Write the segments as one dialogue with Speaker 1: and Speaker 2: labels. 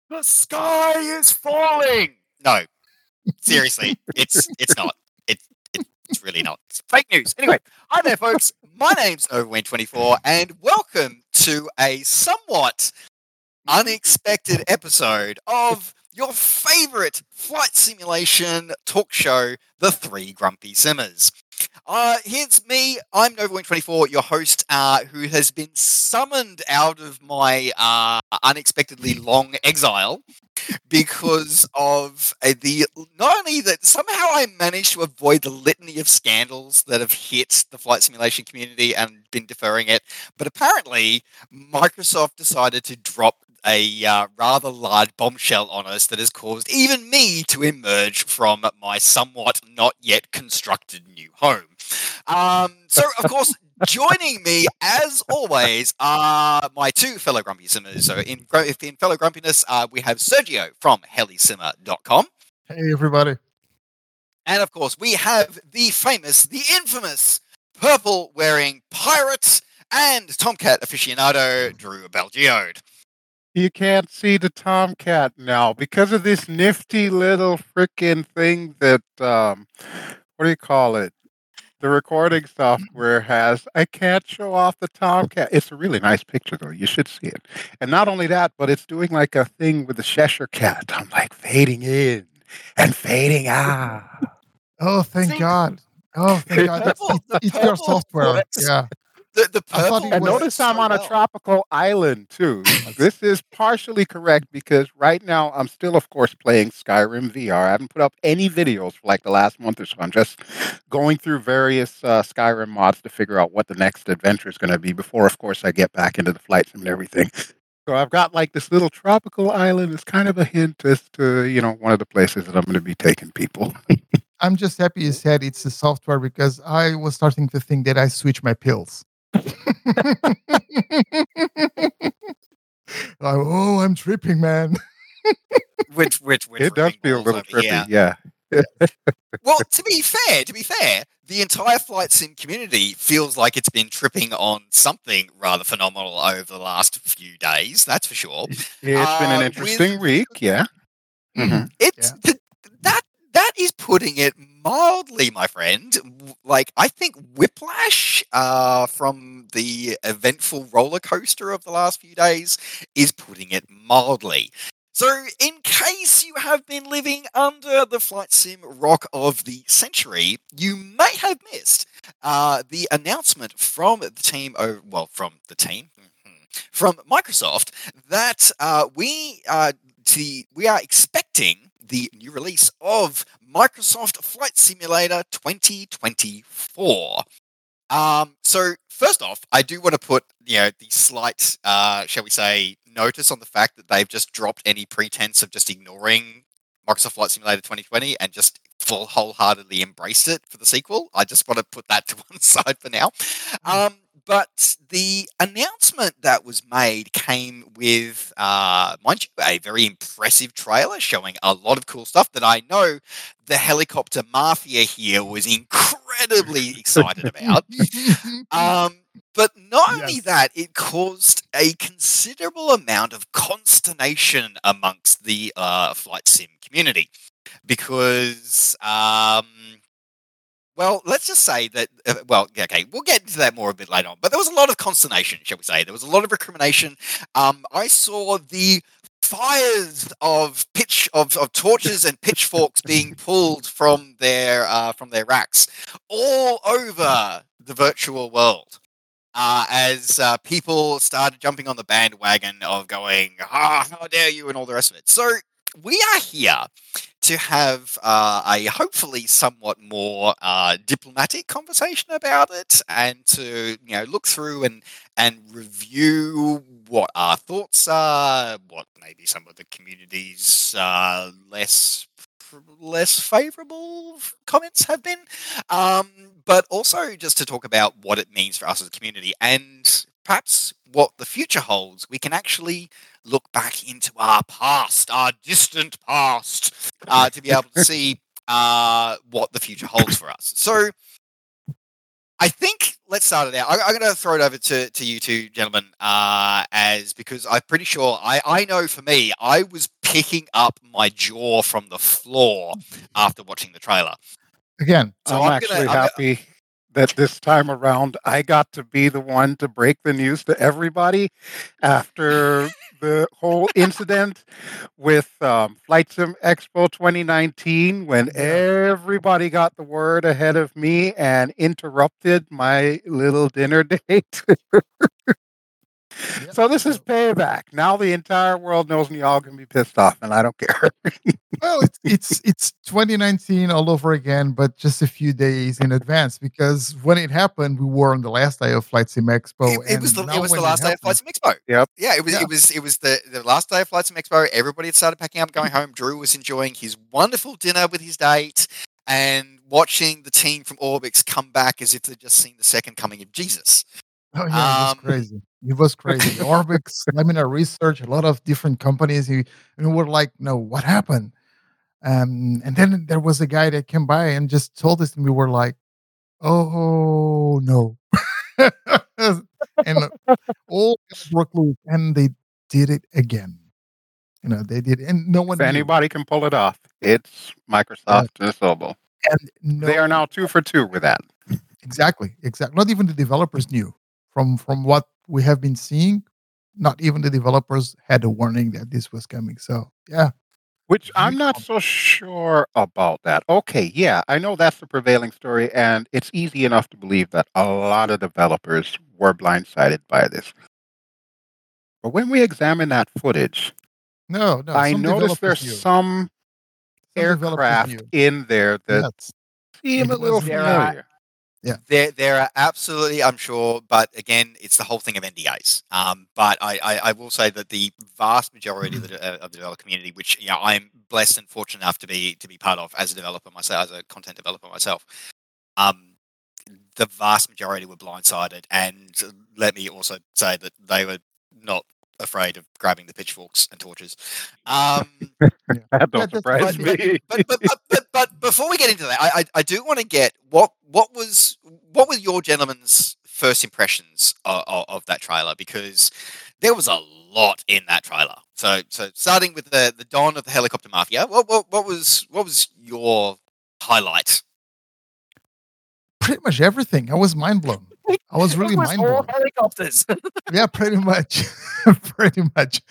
Speaker 1: The sky is falling. No, seriously, it's not. It's really not. It's fake news. Anyway, hi there, folks. My name's Overwing24, and welcome to a somewhat unexpected episode of your favorite flight simulation talk show, The Three Grumpy Simmers. Here's me. I'm Novawin24, your host, who has been summoned out of my unexpectedly long exile because of not only that somehow I managed to avoid the litany of scandals that have hit the flight simulation community and been deferring it, but apparently Microsoft decided to drop a rather large bombshell on us that has caused even me to emerge from my somewhat not yet constructed new home. So, of course, joining me, as always, are my two fellow Grumpy Simmers. So, in fellow Grumpiness, we have Sergio from helisimmer.com.
Speaker 2: Hey, everybody.
Speaker 1: And, of course, we have the famous, the infamous, purple-wearing pirate and Tomcat aficionado, Drew Belgiode.
Speaker 3: You can't see the Tomcat now because of this nifty little freaking thing that, what do you call it? The recording software has. I can't show off the Tomcat. It's a really nice picture, though. You should see it. And not only that, but it's doing like a thing with the Cheshire Cat. I'm like fading in and fading out.
Speaker 2: Oh, thank God. Oh, thank God. It's your software. Yeah.
Speaker 1: The purple.
Speaker 3: And notice I'm on a tropical island, too. This is partially correct because right now I'm still, of course, playing Skyrim VR. I haven't put up any videos for like the last month or so. I'm just going through various Skyrim mods to figure out what the next adventure is going to be before, of course, I get back into the flight sim and everything. So I've got like this little tropical island. It's kind of a hint as to, one of the places that I'm going to be taking people.
Speaker 2: I'm just happy you said it's the software because I was starting to think that I switched my pills. I'm tripping, man.
Speaker 1: which
Speaker 3: it does feel a little trippy, yeah.
Speaker 1: Well, to be fair, the entire flight sim community feels like it's been tripping on something rather phenomenal over the last few days. That's for sure.
Speaker 3: It's been an interesting week, yeah.
Speaker 1: Mm-hmm. That is putting it mildly, my friend. Like, I think whiplash from the eventful roller coaster of the last few days is putting it mildly. So, in case you have been living under the flight sim rock of the century, you may have missed the announcement from the team, from Microsoft, that we are expecting the new release of Microsoft Flight Simulator 2024. So first off, I do want to put, the slight, shall we say, notice on the fact that they've just dropped any pretense of just ignoring Microsoft Flight Simulator 2020 and just wholeheartedly embraced it for the sequel. I just want to put that to one side for now. But the announcement that was made came with, mind you, a very impressive trailer showing a lot of cool stuff that I know the helicopter mafia here was incredibly excited about. But not only that, it caused a considerable amount of consternation amongst the flight sim community because... well, let's just say that, we'll get into that more a bit later on, but there was a lot of consternation, shall we say. There was a lot of recrimination. I saw the fires of torches and pitchforks being pulled from their racks all over the virtual world. As people started jumping on the bandwagon of going, how dare you, and all the rest of it. So we are here to have a hopefully somewhat more diplomatic conversation about it, and to look through and review what our thoughts are, what maybe some of the community's less favourable comments have been, but also just to talk about what it means for us as a community and perhaps what the future holds. We can actually look back into our past, our distant past, to be able to see what the future holds for us. So I think let's start it out. I'm going to throw it over to you two gentlemen, because I'm pretty sure I know for me, I was picking up my jaw from the floor after watching the trailer.
Speaker 2: Again,
Speaker 1: So
Speaker 3: I'm actually happy that this time around I got to be the one to break the news to everybody after the whole incident with Flight Sim Expo 2019 when everybody got the word ahead of me and interrupted my little dinner date. So this is payback. Now the entire world knows me all can be pissed off, and I don't care.
Speaker 2: well, it's 2019 all over again, but just a few days in advance because when it happened, we were on the last day of Flight Sim Expo.
Speaker 1: It was the last day of Flight Sim Expo.
Speaker 3: Yep.
Speaker 1: Yeah, it was the last day of Flight Sim Expo. Everybody had started packing up, going home. Drew was enjoying his wonderful dinner with his date and watching the team from Orbix come back as if they'd just seen the second coming of Jesus.
Speaker 2: Oh yeah, it was crazy. It was crazy. Orbix, Laminar Research, a lot of different companies. And we were like, no, what happened? And then there was a guy that came by and just told us, and we were like, oh no. And all broke loose, and they did it again. They did, and no one.
Speaker 3: If anybody can pull it off, it's Microsoft and Sobo.
Speaker 2: And
Speaker 3: they are now 2 for 2 with that.
Speaker 2: Exactly. Not even the developers knew from what we have been seeing. Not even the developers had a warning that this was coming. So yeah.
Speaker 3: Which I'm not so sure about that. Okay, yeah, I know that's the prevailing story, and it's easy enough to believe that a lot of developers were blindsided by this. But when we examine that footage,
Speaker 2: no,
Speaker 3: I noticed there's some aircraft in there that seem a little familiar.
Speaker 2: Yeah,
Speaker 1: there are absolutely, I'm sure, but again, it's the whole thing of NDAs. But I will say that the vast majority of the developer community, which I'm blessed and fortunate enough to be part of as a developer myself, as a content developer myself, the vast majority were blindsided. And let me also say that they were not afraid of grabbing the pitchforks and torches.
Speaker 3: That don't surprise me.
Speaker 1: But before we get into that, I do want to get what was your gentlemen's first impressions of that trailer, because there was a lot in that trailer. So starting with the dawn of the helicopter mafia, what was your highlight?
Speaker 2: Pretty much everything. I was mind blown. I was really mind blown.
Speaker 4: All helicopters.
Speaker 2: Yeah, pretty much. Pretty much.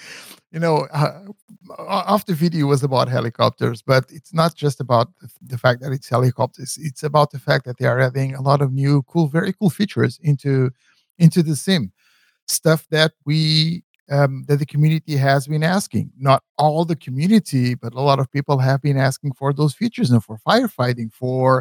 Speaker 2: Half the video was about helicopters, but it's not just about the fact that it's helicopters. It's about the fact that they are adding a lot of new, very cool features into the sim. Stuff that that the community has been asking. Not all the community, but a lot of people have been asking for those features, and for firefighting, for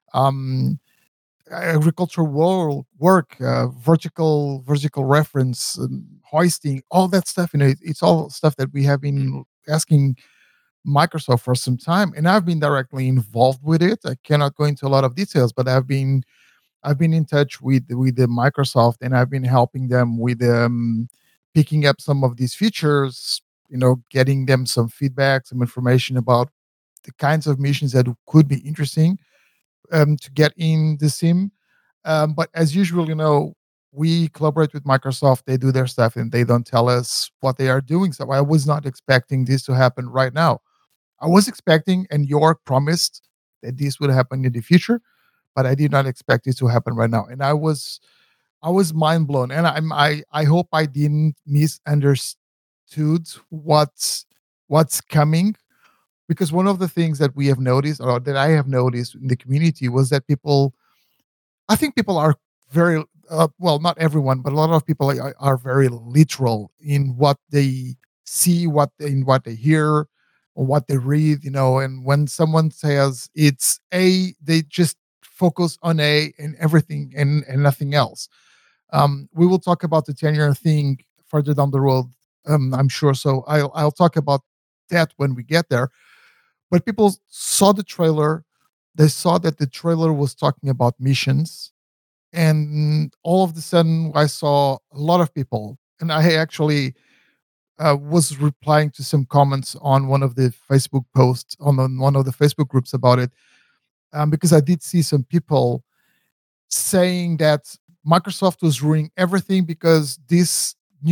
Speaker 2: agricultural work, vertical reference, hoisting, all that stuff. It's all stuff that we have been asking Microsoft for some time, and I've been directly involved with it. I cannot go into a lot of details, but I've been in touch with the Microsoft, and I've been helping them with picking up some of these features. Getting them some feedback, some information about the kinds of missions that could be interesting to get in the sim. But as usual, we collaborate with Microsoft. They do their stuff and they don't tell us what they are doing. So I was not expecting this to happen right now. I was expecting, and York promised that this would happen in the future, but I did not expect this to happen right now. And I was mind blown. And I hope I didn't misunderstood what's coming. Because one of the things that we have noticed, or that I have noticed in the community, was that I think people are very, not everyone, but a lot of people are very literal in what they see, in what they hear, or what they read, and when someone says it's A, they just focus on A and everything and nothing else. We will talk about the 10-year thing further down the road, I'm sure. So I'll talk about that when we get there. But people saw the trailer. They saw that the trailer was talking about missions. And all of a sudden, I saw a lot of people. And I actually was replying to some comments on one of the Facebook posts, on one of the Facebook groups about it. Because I did see some people saying that Microsoft was ruining everything because this new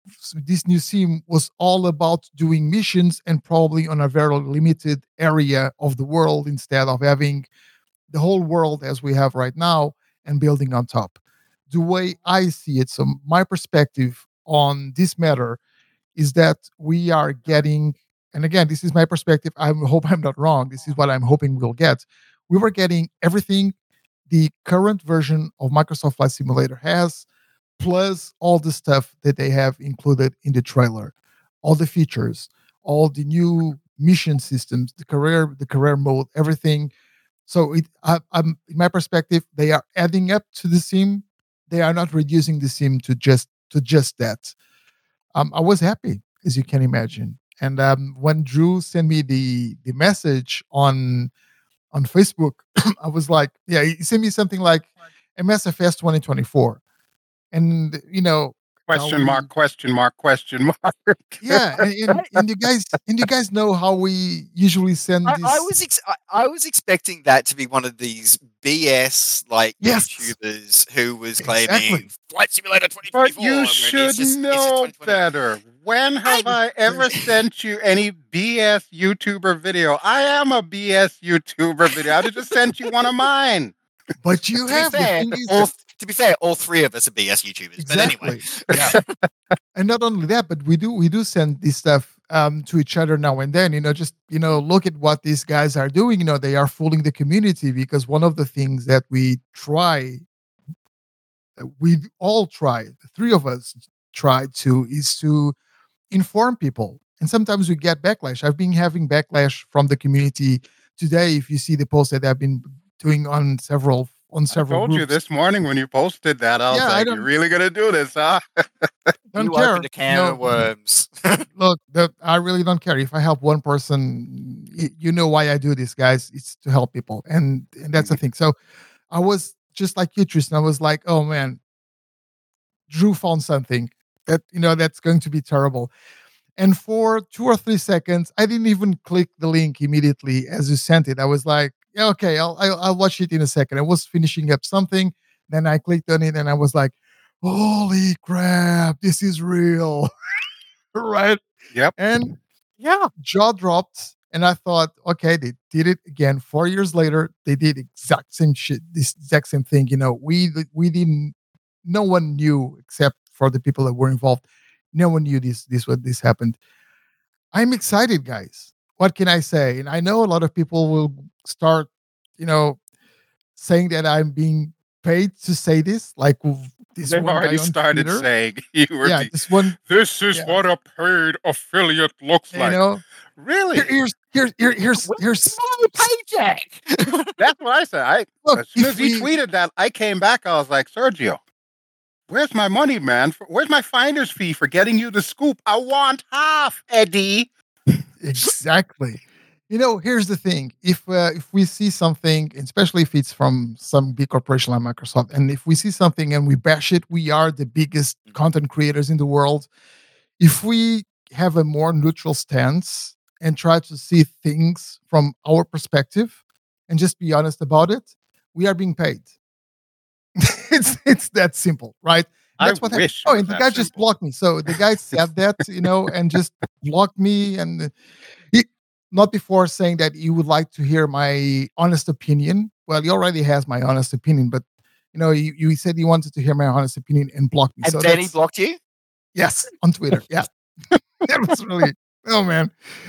Speaker 2: this new sim was all about doing missions and probably on a very limited area of the world instead of having the whole world as we have right now and building on top. The way I see it, so my perspective on this matter is that we are getting, and again, this is my perspective. I hope I'm not wrong. This is what I'm hoping we'll get. We were getting everything the current version of Microsoft Flight Simulator has, plus all the stuff that they have included in the trailer, all the features, all the new mission systems, the career mode, everything. So I'm in my perspective, they are adding up to the sim. They are not reducing the sim to just that. I was happy, as you can imagine. And when Drew sent me the message on Facebook, I was like, yeah, he sent me something like MSFS 2024, and how
Speaker 3: Question mark,
Speaker 2: we,
Speaker 3: question mark, question mark.
Speaker 2: yeah, and you guys know how we usually send this.
Speaker 1: I was expecting that to be one of these BS like
Speaker 2: Yes,
Speaker 1: YouTubers who was
Speaker 2: exactly.
Speaker 1: claiming Flight Simulator
Speaker 3: But
Speaker 1: 2024.
Speaker 3: you
Speaker 1: when
Speaker 3: should
Speaker 1: it's just
Speaker 3: know
Speaker 1: 2020.
Speaker 3: better. When have I ever sent you any BS YouTuber video? I am a BS YouTuber video. I just sent you one of mine.
Speaker 2: But you
Speaker 1: To
Speaker 2: have
Speaker 1: be
Speaker 2: the
Speaker 1: fair,
Speaker 2: thing is,
Speaker 1: to be fair, all three of us are BS YouTubers.
Speaker 2: exactly.
Speaker 1: But anyway,
Speaker 2: Yeah. And not only that, but we do send this stuff to each other now and then. Just look at what these guys are doing. They are fooling the community, because one of the things that we all try, the three of us try to, is to inform people. And sometimes we get backlash. I've been having backlash from the community today. If you see the post that I've been doing on several
Speaker 3: I told you
Speaker 2: groups.
Speaker 3: this morning when you posted that. I was
Speaker 2: Yeah, I
Speaker 3: like,
Speaker 2: don't-
Speaker 3: you're really going to do this, huh?
Speaker 2: don't
Speaker 1: you
Speaker 2: care.
Speaker 1: opened a can of worms.
Speaker 2: Look, I really don't care if I help one person. You know why I do this, guys. It's to help people, and that's the thing. So I was just like you, Tristan. I was like, oh man, Drew found something that's going to be terrible. And for 2 or 3 seconds, I didn't even click the link immediately as you sent it. I was like, yeah, okay, I'll watch it in a second. I was finishing up something, then I clicked on it, and I was like, holy crap, this is real, right?
Speaker 3: Yep.
Speaker 2: And
Speaker 1: Yeah.
Speaker 2: jaw dropped, and I thought, okay, they did it again. 4 years later, they did exact same shit, this exact same thing. We didn't. No one knew except for the people that were involved. No one knew this happened. I'm excited, guys. What can I say? And I know a lot of people will start, you know, saying that I'm being paid to say this. Like this
Speaker 3: They've
Speaker 2: one guy
Speaker 3: already
Speaker 2: on
Speaker 3: started
Speaker 2: Twitter.
Speaker 3: saying you were
Speaker 2: Yeah, this one.
Speaker 3: this is
Speaker 2: Yeah.
Speaker 3: what a paid affiliate looks
Speaker 2: You
Speaker 3: like.
Speaker 2: know,
Speaker 3: Really?
Speaker 2: here's
Speaker 1: my paycheck.
Speaker 3: That's what I said.
Speaker 2: look.
Speaker 3: As soon
Speaker 2: If
Speaker 3: as he
Speaker 2: we
Speaker 3: tweeted that, I came back. I was like, Sergio, where's my money, man? Where's my finder's fee for getting you the scoop? I want half, Eddie.
Speaker 2: exactly. Here's the thing: if we see something, especially if it's from some big corporation like Microsoft, and if we see something and we bash it, we are the biggest content creators in the world. If we have a more neutral stance and try to see things from our perspective and just be honest about it, we are being paid. it's that simple, right? That's what happened.
Speaker 3: wish.
Speaker 2: Oh, and the guy just blocked me. So the guy said that, and just blocked me, and he, not before saying that he would like to hear my honest opinion. Well, he already has my honest opinion, but he said he wanted to hear my honest opinion and blocked me.
Speaker 1: And
Speaker 2: so
Speaker 1: then he blocked you?
Speaker 2: yes, on Twitter. Yeah, that was really. Oh man.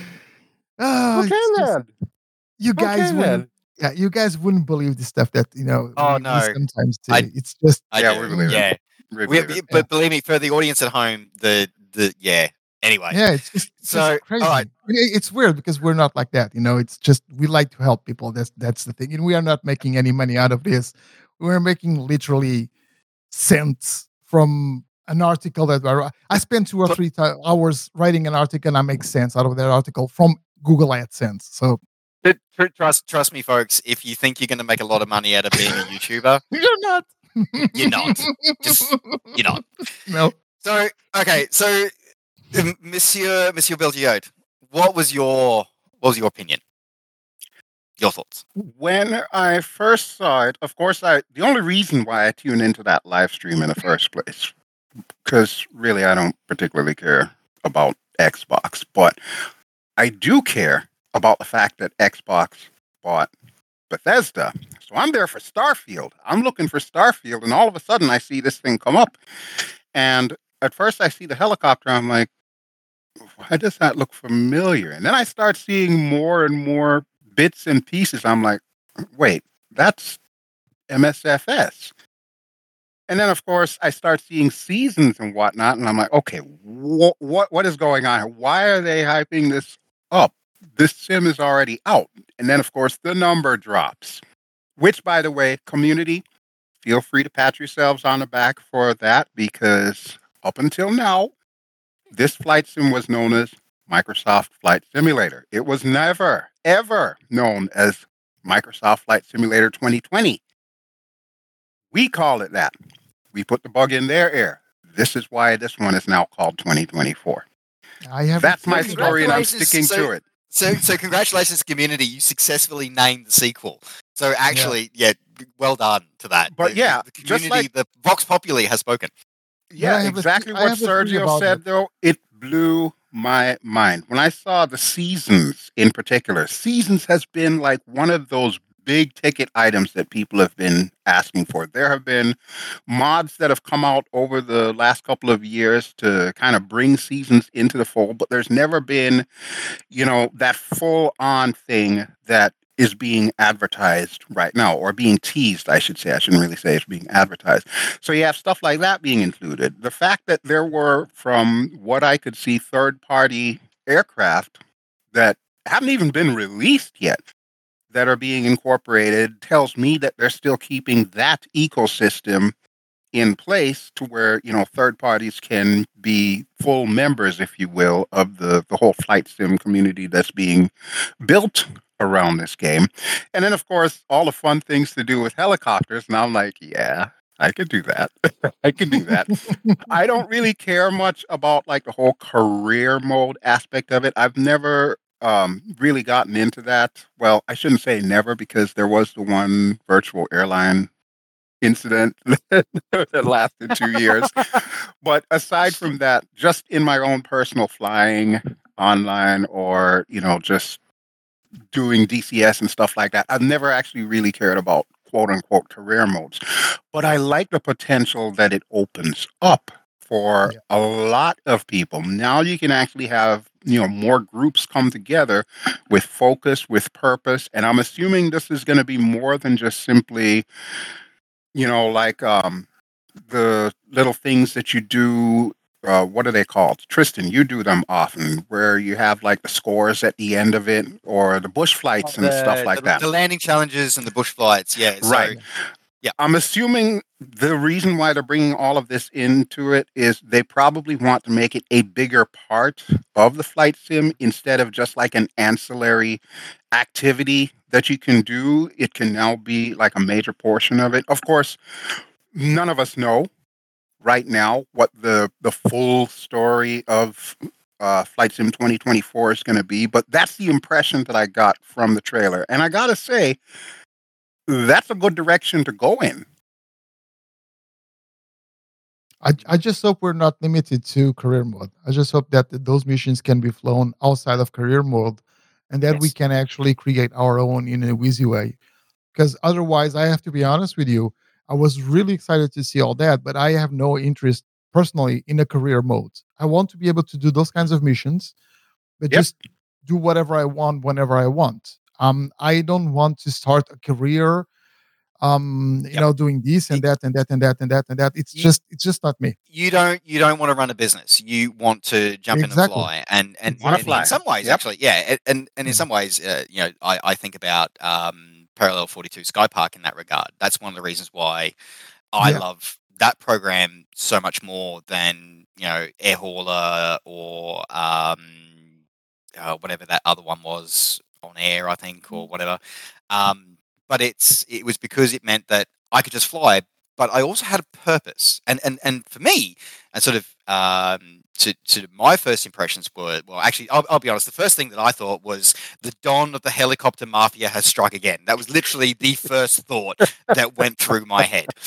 Speaker 3: Okay,
Speaker 2: It's just-
Speaker 3: then.
Speaker 2: you guys
Speaker 3: Okay,
Speaker 2: wouldn't.
Speaker 3: then.
Speaker 2: Yeah, you guys wouldn't believe the stuff that
Speaker 1: Oh,
Speaker 2: we
Speaker 1: no.
Speaker 2: sometimes do.
Speaker 1: I-
Speaker 2: It's just
Speaker 3: Yeah,
Speaker 1: do.
Speaker 3: we believe it.
Speaker 1: Yeah.
Speaker 3: We believe it.
Speaker 1: But believe me, for the audience at home, yeah. Anyway.
Speaker 2: yeah, it's just
Speaker 1: So,
Speaker 2: crazy.
Speaker 1: all right.
Speaker 2: It's weird because we're not like that. It's just we like to help people. That's the thing, and we are not making any money out of this. We're making literally cents from an article that I spent 2 or 3 hours writing an article, and I make sense out of that article from Google AdSense. So
Speaker 1: Trust me, folks. If you think you're going to make a lot of money out of being a YouTuber,
Speaker 2: you're not.
Speaker 1: You're not. You're not.
Speaker 2: No.
Speaker 1: So okay, so Monsieur Belgiode, what was your opinion? Your thoughts?
Speaker 3: When I first saw it, of course, the only reason why I tuned into that live stream in the first place, because really I don't particularly care about Xbox, but I do care about the fact that Xbox bought Bethesda. So I'm there for Starfield. I'm looking for Starfield, and all of a sudden I see this thing come up. And at first I see the helicopter. I'm like, why does that look familiar? And then I start seeing more and more bits and pieces. I'm like, wait, that's MSFS. And then, of course, I start seeing seasons and whatnot, and I'm like, okay, what is going on? Why are they hyping this up? This sim is already out. And then, of course, the number drops. Which, by the way, community, feel free to pat yourselves on the back for that, because up until now, this flight sim was known as Microsoft Flight Simulator. It was never, ever known as Microsoft Flight Simulator 2020. We call it that. We put the bug in their ear. This is why this one is now called 2024. That's my story, and I'm sticking to it.
Speaker 1: So congratulations, community. You successfully named the sequel. So actually, yeah well done to that.
Speaker 3: But
Speaker 1: the community,
Speaker 3: just like
Speaker 1: the Vox Populi has spoken.
Speaker 3: Yeah, exactly what Sergio said, though. It blew my mind. When I saw the Seasons in particular, Seasons has been like one of those big ticket items that people have been asking for. There have been mods that have come out over the last couple of years to kind of bring Seasons into the fold, but there's never been, that full-on thing that is being advertised right now, or being teased, I should say. I shouldn't really say it's being advertised. So you have stuff like that being included. The fact that there were, from what I could see, third-party aircraft that haven't even been released yet that are being incorporated tells me that they're still keeping that ecosystem in place to where, third parties can be full members, if you will, of the whole flight sim community that's being built around this game. And then, of course, all the fun things to do with helicopters. And I'm like, yeah, I could do that. I can do that. I don't really care much about like the whole career mode aspect of it. I've never really gotten into that. Well, I shouldn't say never, because there was the one virtual airline incident that lasted 2 years. But aside from that, just in my own personal flying online, or, just doing DCS and stuff like that, I've never actually really cared about quote unquote career modes. But I like the potential that it opens up for a lot of people. Now you can actually have, more groups come together with focus, with purpose. And I'm assuming this is going to be more than just simply, like the little things that you do. What are they called? Tristan, you do them often, where you have like the scores at the end of it, or the bush flights and stuff like that.
Speaker 1: The landing challenges and the bush flights, yeah.
Speaker 3: Right. Yeah, I'm assuming the reason why they're bringing all of this into it is they probably want to make it a bigger part of the flight sim, instead of just like an ancillary activity that you can do. It can now be like a major portion of it. Of course, none of us know right now what the full story of Flight Sim 2024 is going to be, but that's the impression that I got from the trailer. And I got to say, that's a good direction to go in.
Speaker 2: I just hope we're not limited to career mode. I just hope that those missions can be flown outside of career mode, and that we can actually create our own in a easy way. Because otherwise, I have to be honest with you, I was really excited to see all that, but I have no interest personally in a career mode. I want to be able to do those kinds of missions, but just do whatever I want whenever I want. I don't want to start a career doing this and that and that and that and that and that. It's just not me.
Speaker 1: You don't want to run a business. You want to jump in and fly, and in some ways, actually, and in some ways, I think about Parallel 42 Sky Park in that regard. That's one of the reasons why I love that program so much more than Air Hauler or whatever that other one was, On Air, I think, or whatever. But it was because it meant that I could just fly, but I also had a purpose. And for me, and sort of to my first impressions were, well, actually, I'll be honest. The first thing that I thought was the dawn of the helicopter mafia has struck again. That was literally the first thought that went through my head.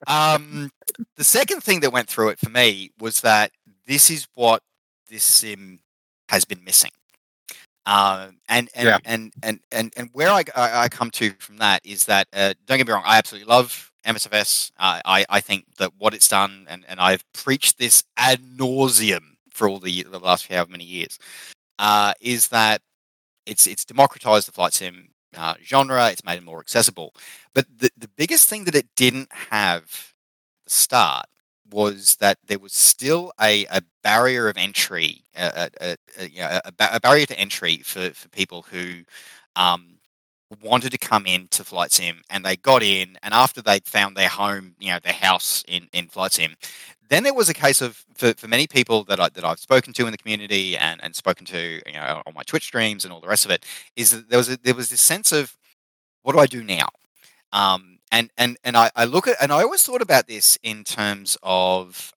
Speaker 1: The second thing that went through it for me was that this is what this sim has been missing. And
Speaker 3: Yeah.
Speaker 1: where I come to from that is that don't get me wrong, I absolutely love MSFS. I think that what it's done, and I've preached this ad nauseum for all the last however many years, is that it's democratized the flight sim genre. It's made it more accessible. But the biggest thing that it didn't have at the start was that there was still a barrier of entry, a barrier to entry for people who wanted to come into Flight Sim, and they got in, and after they'd found their home, their house in Flight Sim, then there was a case of for many people that I've spoken to in the community and spoken to on my Twitch streams and all the rest of it, is that there was this sense of, what do I do now? And I look at, and I always thought about this in terms of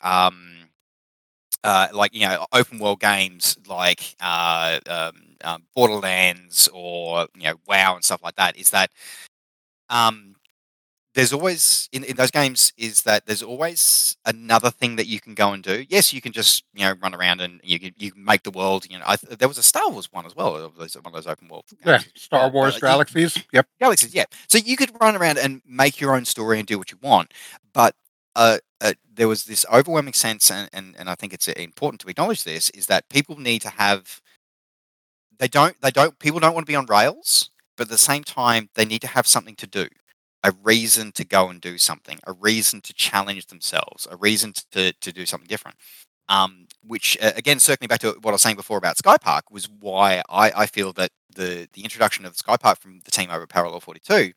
Speaker 1: open world games like Borderlands or WoW and stuff like that. Is that there's always in those games is that there's always another thing that you can go and do. Yes, you can just run around and you can make the world. There was a Star Wars one as well. One of those open world games.
Speaker 3: Yeah, Star Wars Galaxies. Yep,
Speaker 1: Galaxies. Yeah, so you could run around and make your own story and do what you want, but there was this overwhelming sense, and I think it's important to acknowledge this, is that people need to have. People don't want to be on rails, but at the same time, they need to have something to do. A reason to go and do something, a reason to challenge themselves, a reason to do something different. Which, again, circling back to what I was saying before about Skypark, was why I feel that the introduction of Skypark from the team over at Parallel 42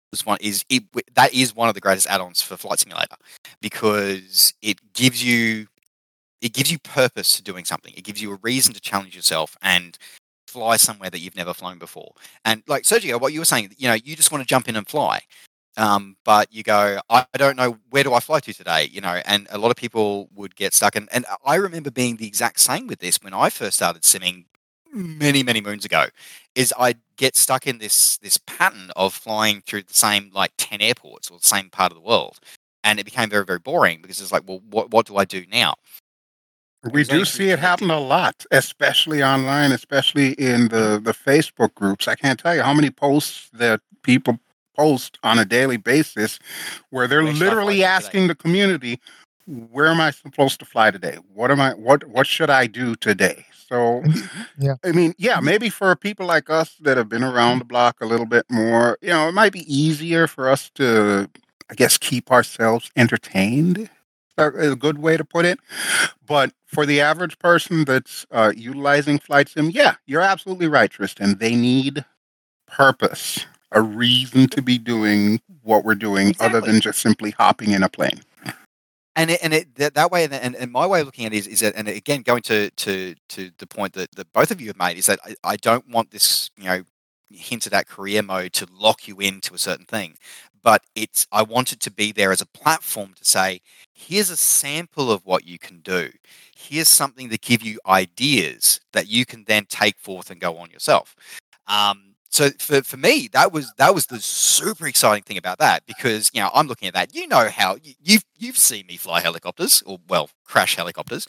Speaker 1: that is one of the greatest add-ons for Flight Simulator, because it gives you purpose to doing something. It gives you a reason to challenge yourself and fly somewhere that you've never flown before. And like Sergio, what you were saying, you just want to jump in and fly. But you go, I don't know, where do I fly to today? And a lot of people would get stuck. And I remember being the exact same with this when I first started simming many, many moons ago, is I'd get stuck in this pattern of flying through the same 10 airports or the same part of the world. And it became very, very boring, because it's like, well, what do I do now?
Speaker 3: We do see it happen a lot, especially online, especially in the Facebook groups. I can't tell you how many posts that people post on a daily basis where they're literally asking the community, where am I supposed to fly today? What should I do today? So,
Speaker 2: yeah,
Speaker 3: I mean, maybe for people like us that have been around the block a little bit more, it might be easier for us to, I guess, keep ourselves entertained. A good way to put it. But for the average person that's utilizing Flight Sim, you're absolutely right, Tristan. They need purpose, a reason to be doing what we're doing, other than just simply hopping in a plane.
Speaker 1: And that way, and my way of looking at it is that, and again, going to the point that both of you have made, is that I don't want this, hinted at career mode to lock you into a certain thing, but I want it to be there as a platform to say, here's a sample of what you can do. Here's something to give you ideas that you can then take forth and go on yourself. So for me, that was the super exciting thing about that, because I'm looking at that. How you've seen me fly helicopters, or crash helicopters.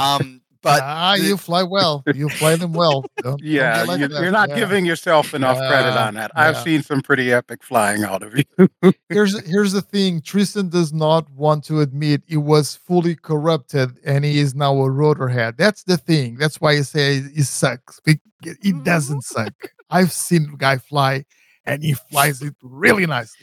Speaker 1: But
Speaker 2: you fly well. You fly them well.
Speaker 3: You're not giving yourself enough credit on that. I've seen some pretty epic flying out of you.
Speaker 2: Here's the thing. Tristan does not want to admit it was fully corrupted, and he is now a rotorhead. That's the thing. That's why he says it sucks. It doesn't suck. I've seen a guy fly, and he flies it really nicely.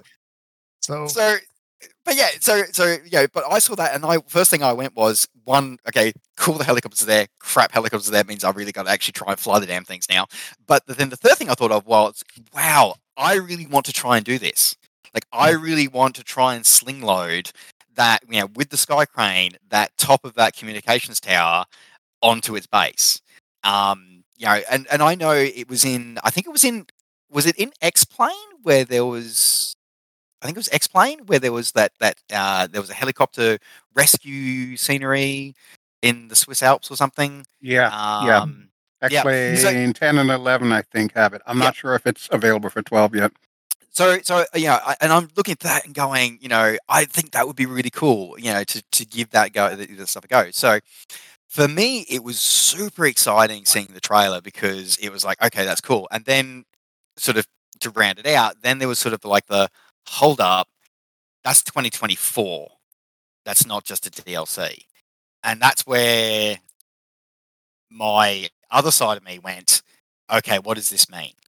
Speaker 1: But I saw that, and first thing I went was, okay, cool, the helicopters are there, crap, helicopters are there, means I really got to actually try and fly the damn things now. But then the third thing I thought of was, wow, I really want to try and do this. I really want to try and sling load that, with the Sky Crane, that top of that communications tower onto its base. And I know it was in, was it in X-Plane where there was, I think it was X-Plane where there was that there was a helicopter rescue scenery in the Swiss Alps or something.
Speaker 3: Yeah. X-Plane 10 and 11, I think, have it. I'm not sure if it's available for 12 yet.
Speaker 1: and I'm looking at that and going, I think that would be really cool, to give that stuff a go. So for me, it was super exciting seeing the trailer because it was like, okay, that's cool. And then sort of to round it out, then there was sort of like the hold up, that's 2024. That's not just a DLC. And that's where my other side of me went, okay, what does this mean?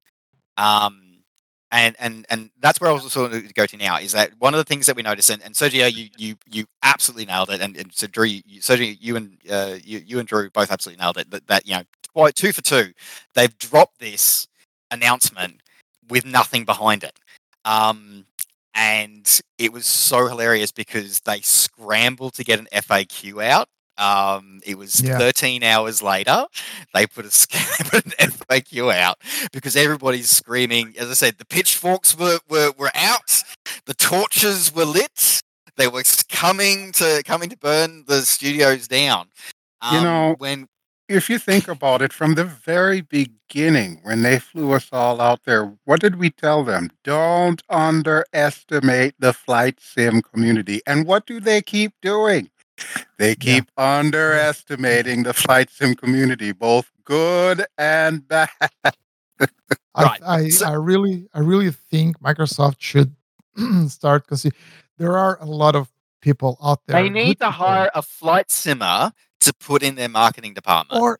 Speaker 1: And that's where I was sort of go to now is that one of the things that we noticed, and Sergio, you absolutely nailed it, and so Drew, Sergio, you and Drew both absolutely nailed it. That quite 2 for 2, they've dropped this announcement with nothing behind it, and it was so hilarious because they scrambled to get an FAQ out. It was 13 hours later. They put an FAQ out because everybody's screaming. As I said, the pitchforks were out. The torches were lit. They were coming to burn the studios down.
Speaker 3: If you think about it, from the very beginning, when they flew us all out there, what did we tell them? Don't underestimate the flight sim community. And what do they keep doing? They keep underestimating the flight sim community, both good and bad.
Speaker 2: Right. I really think Microsoft should start because there are a lot of people out there.
Speaker 1: They need to hire a flight simmer to put in their marketing department,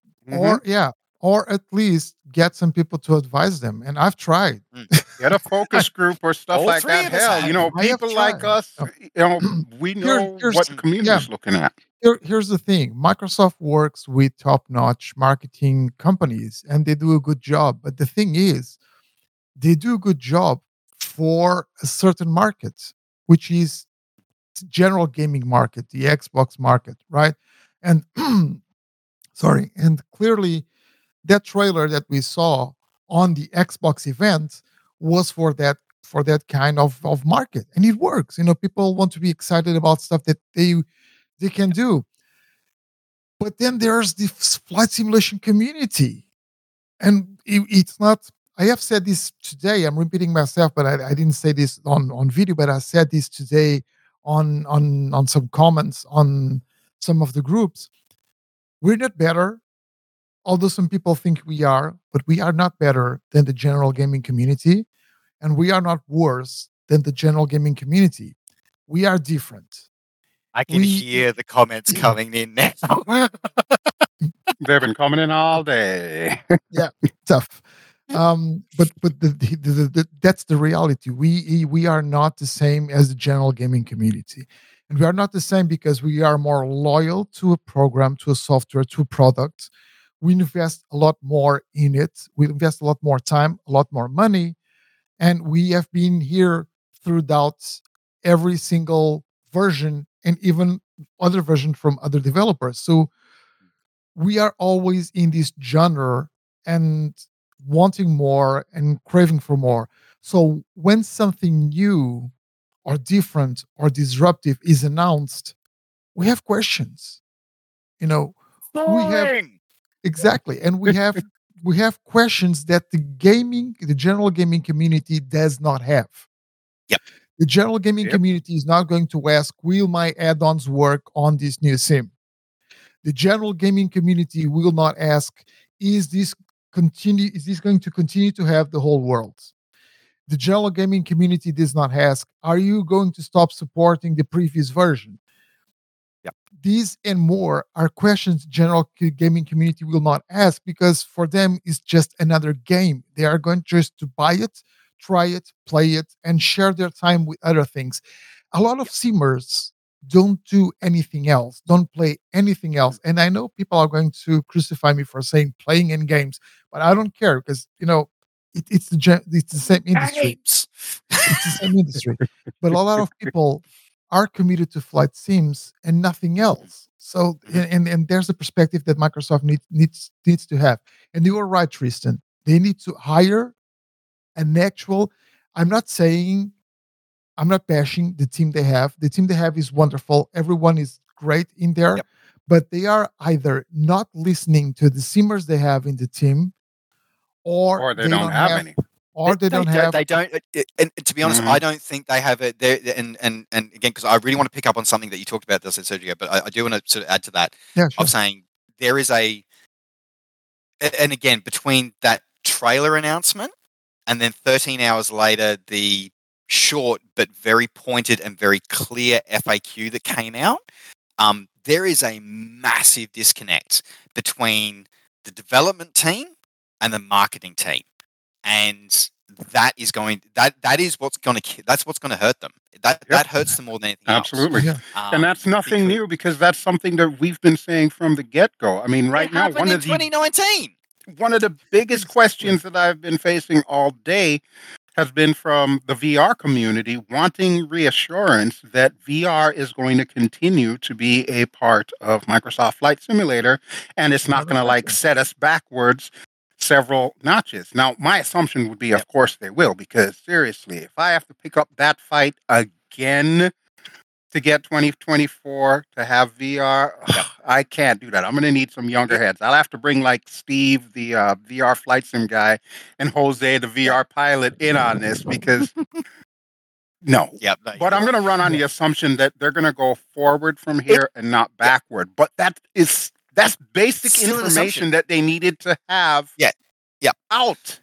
Speaker 2: or at least get some people to advise them. And I've tried.
Speaker 3: Get a focus group or stuff like that. Hell, people like us, we know what the community is looking at.
Speaker 2: Here's the thing. Microsoft works with top-notch marketing companies, and they do a good job. But the thing is, they do a good job for a certain market, which is the general gaming market, the Xbox market, right? And sorry, and clearly that trailer that we saw on the Xbox event was for that kind of market, and it works. People want to be excited about stuff that they can do. But then there's the flight simulation community, and it's not. I have said this today. I'm repeating myself, but I didn't say this on video. But I said this today on some comments on some of the groups. We're not better, although some people think we are, but we are not better than the general gaming community, and we are not worse than the general gaming community. We are different.
Speaker 1: I can hear the comments coming in now.
Speaker 3: They've been coming in all day.
Speaker 2: Yeah, tough. But that's the reality. We are not the same as the general gaming community, and we are not the same because we are more loyal to a program, to a software, to a product. We invest a lot more in it. We invest a lot more time, a lot more money, and we have been here throughout every single version and even other version from other developers. So we are always in this genre and wanting more and craving for more. So when something new or different or disruptive is announced, we have questions. We have exactly, and we have questions that the general gaming community does not have.
Speaker 1: Yep.
Speaker 2: The general gaming community is not going to ask, will my add-ons work on this new sim? The general gaming community will not ask, is this going to continue to have the whole world? The general gaming community does not ask, are you going to stop supporting the previous version?
Speaker 1: Yep.
Speaker 2: These and more are questions the general gaming community will not ask because for them it's just another game. They are going just to buy it, try it, play it, and share their time with other things. A lot of simmers don't do anything else, don't play anything else. And I know people are going to crucify me for saying playing in games, but I don't care because, it's the same industry. It's the same industry. But a lot of people are committed to flight sims and nothing else. So, and there's a perspective that Microsoft needs to have. And you are right, Tristan. They need to hire an actual. I'm not bashing the team they have. The team they have is wonderful. Everyone is great in there, but they are either not listening to the simmers they have in the team, or
Speaker 3: they don't have any.
Speaker 2: or they don't have.
Speaker 1: They don't. And to be honest,
Speaker 3: Mhm.
Speaker 1: I don't think they have it. And again, because I really want to pick up on something that you talked about, this Sergio, but I do want to sort of add to that
Speaker 2: Yeah, sure.
Speaker 1: of saying there is and again, between that trailer announcement and then 13 hours later, the short but very pointed and very clear FAQ that came out, there is a massive disconnect between the development team and the marketing team, and that is what's going to hurt them. That hurts them more than anything
Speaker 3: Absolutely.
Speaker 2: Yeah.
Speaker 1: else.
Speaker 3: And that's nothing new because that's something that we've been saying from the get-go. I mean, right now,
Speaker 1: one in 2019.
Speaker 3: One of the biggest questions that I've been facing all day has been from the VR community wanting reassurance that VR is going to continue to be a part of Microsoft Flight Simulator and it's not going to like set us backwards several notches. Now, my assumption would be, of course, they will, because seriously, if I have to pick up that fight again to get 2024 to have VR, I can't do that. I'm going to need some younger heads. I'll have to bring like Steve, the VR flight sim guy, and Jose, the VR pilot, in on this because no. But I'm going to run on the assumption that they're going to go forward from here and not backward. But that's basic
Speaker 1: Still an assumption.
Speaker 3: information that they needed to have out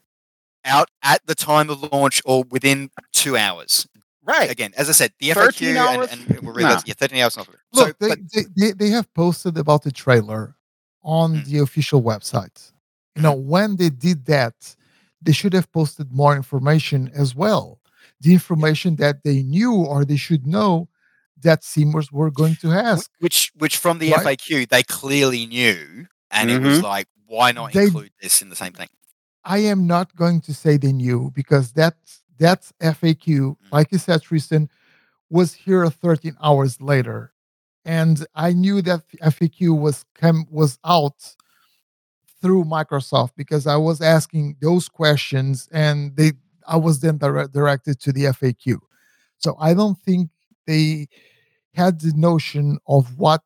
Speaker 1: at the time of launch or within 2 hours.
Speaker 3: Right.
Speaker 1: Again, as I said, the
Speaker 3: 13
Speaker 1: FAQ
Speaker 3: hours?
Speaker 1: and we're really 13 hours.
Speaker 2: Look, they have posted about the trailer on the official website. You know, when they did that, they should have posted more information as well. The information that they knew or they should know that Seamers were going to ask.
Speaker 1: Which from the FAQ, they clearly knew. And it was like, why not include this in the same thing?
Speaker 2: I am not going to say they knew because that's FAQ, like you said, Tristan, was here 13 hours later. And I knew that FAQ was out through Microsoft because I was asking those questions and I was then directed to the FAQ. So I don't think they had the notion of what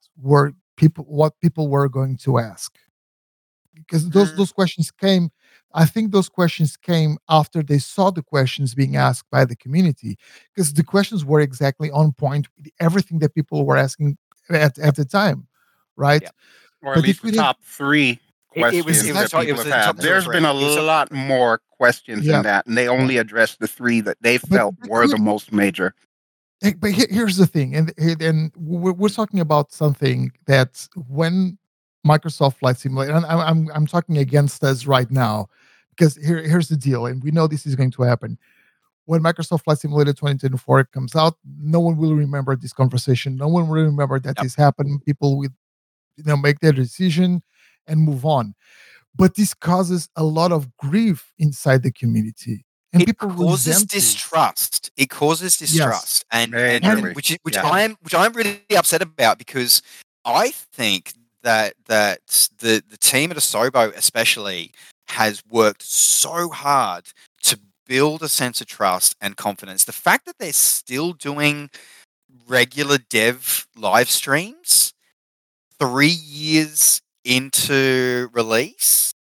Speaker 2: people were going to ask. Because those questions came, I think those questions came after they saw the questions being asked by the community, because the questions were exactly on point with everything that people were asking at the time, right?
Speaker 3: Or at least the top three questions that people have had. There's been a lot more questions in that, and they only addressed the three that they felt were the most major.
Speaker 2: But here's the thing, and we're talking about something that when Microsoft Flight Simulator, and I'm talking against us right now, because here's the deal, and we know this is going to happen. When Microsoft Flight Simulator 2024 comes out, no one will remember this conversation. No one will remember that this happened. People will, make their decision and move on. But this causes a lot of grief inside the community. And
Speaker 1: it causes distrust. It causes distrust, and which I'm really upset about, because I think that the team at Asobo especially has worked so hard to build a sense of trust and confidence. The fact that they're still doing regular dev live streams 3 years into release,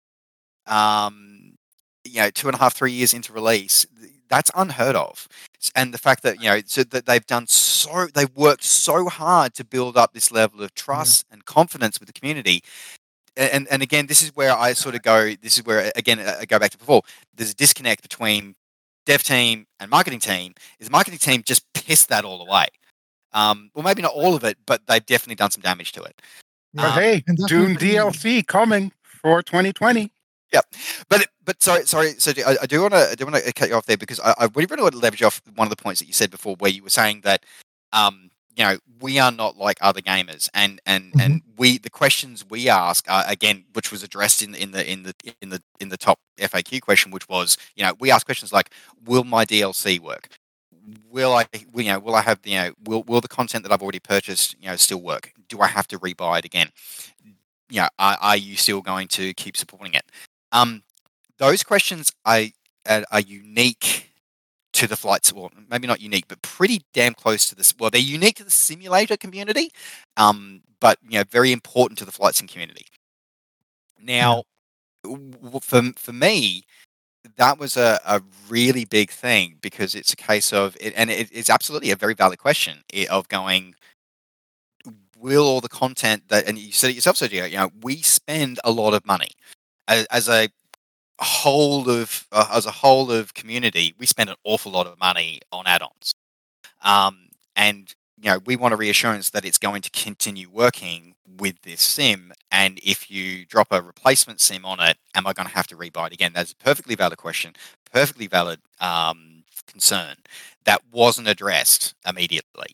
Speaker 1: 2.5, 3 years into release, that's unheard of. And the fact that, so that they've worked so hard to build up this level of trust and confidence with the community. And again, this is where I sort of go, this is where, again, I go back to before. There's a disconnect between dev team and marketing team. Is the marketing team just pissed that all away? Well, maybe not all of it, but they've definitely done some damage to it.
Speaker 3: But hey, Dune DLC coming for 2020.
Speaker 1: Yeah, but sorry. So I do want to cut you off there, because I really want to leverage off one of the points that you said before, where you were saying that we are not like other gamers, and the questions we ask again, which was addressed in the top FAQ question, which was, we ask questions like, will my DLC work? Will I have will the content that I've already purchased still work? Do I have to rebuy it again? Are you still going to keep supporting it? Those questions are unique to the flights. Well, maybe not unique, but pretty damn close to this. Well, they're unique to the simulator community, but very important to the flight sim community. Now, for me, that was a really big thing because it's a case of it, and it's absolutely a very valid question of going, will all the content that, and you said it yourself, Sergio, we spend a lot of money as a as a whole of community, we spend an awful lot of money on add-ons. And we want a reassurance that it's going to continue working with this sim. And if you drop a replacement sim on it, am I going to have to rebuy it again? That's a perfectly valid question, perfectly valid concern that wasn't addressed immediately.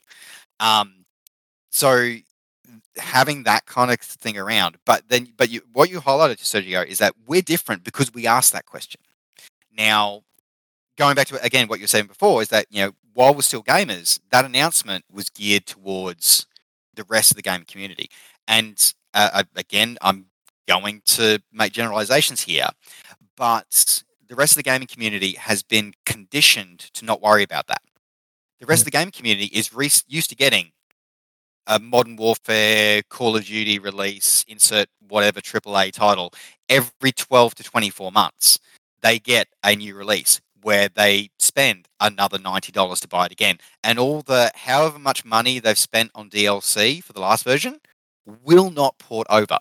Speaker 1: So having that kind of thing around, but what you highlighted, Sergio, is that we're different because we asked that question. Now, going back to again what you were saying before is that while we're still gamers, that announcement was geared towards the rest of the gaming community. And again, I'm going to make generalizations here, but the rest of the gaming community has been conditioned to not worry about that. The rest of the gaming community is used to getting a Modern Warfare, Call of Duty release, insert whatever AAA title, every 12 to 24 months. They get a new release where they spend another $90 to buy it again. And all the however much money they've spent on DLC for the last version will not port over.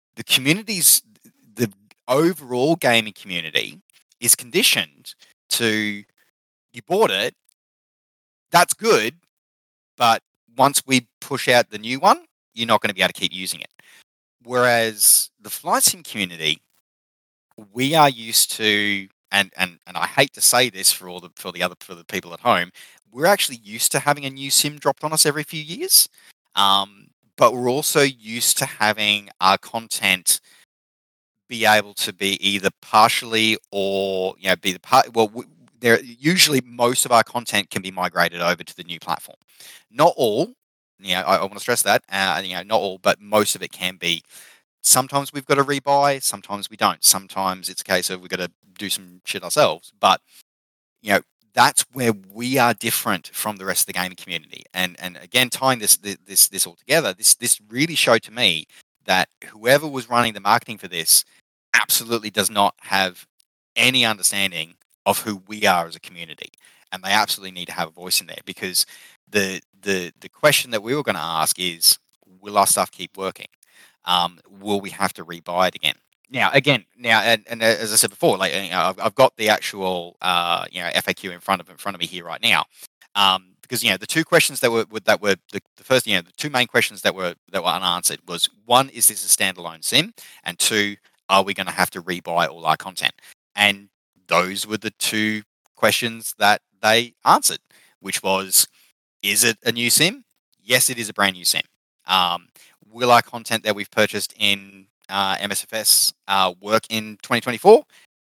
Speaker 1: The overall gaming community is conditioned to, you bought it, that's good, but once we push out the new one, you're not going to be able to keep using it. Whereas the flight sim community, we are used to, and I hate to say this for the people at home, we're actually used to having a new sim dropped on us every few years. But we're also used to having our content be able to be either partially or be the part. Well, there usually most of our content can be migrated over to the new platform. Not all, I want to stress that, not all, but most of it can be. Sometimes we've got to rebuy, sometimes we don't. Sometimes it's a case of we've got to do some shit ourselves. But that's where we are different from the rest of the gaming community. And again, tying this all together, this really showed to me that whoever was running the marketing for this absolutely does not have any understanding of who we are as a community, and they absolutely need to have a voice in there, because the question that we were going to ask is, will our stuff keep working? Will we have to rebuy it again? Now, and as I said before, like I've got the actual FAQ in front of me here right now, because the two questions that were the first, the two main questions that were unanswered was, one, is this a standalone sim, and two, are we going to have to rebuy all our content? And those were the two questions that they answered, which was, is it a new sim? Yes, it is a brand new sim. Will our content that we've purchased in MSFS work in 2024?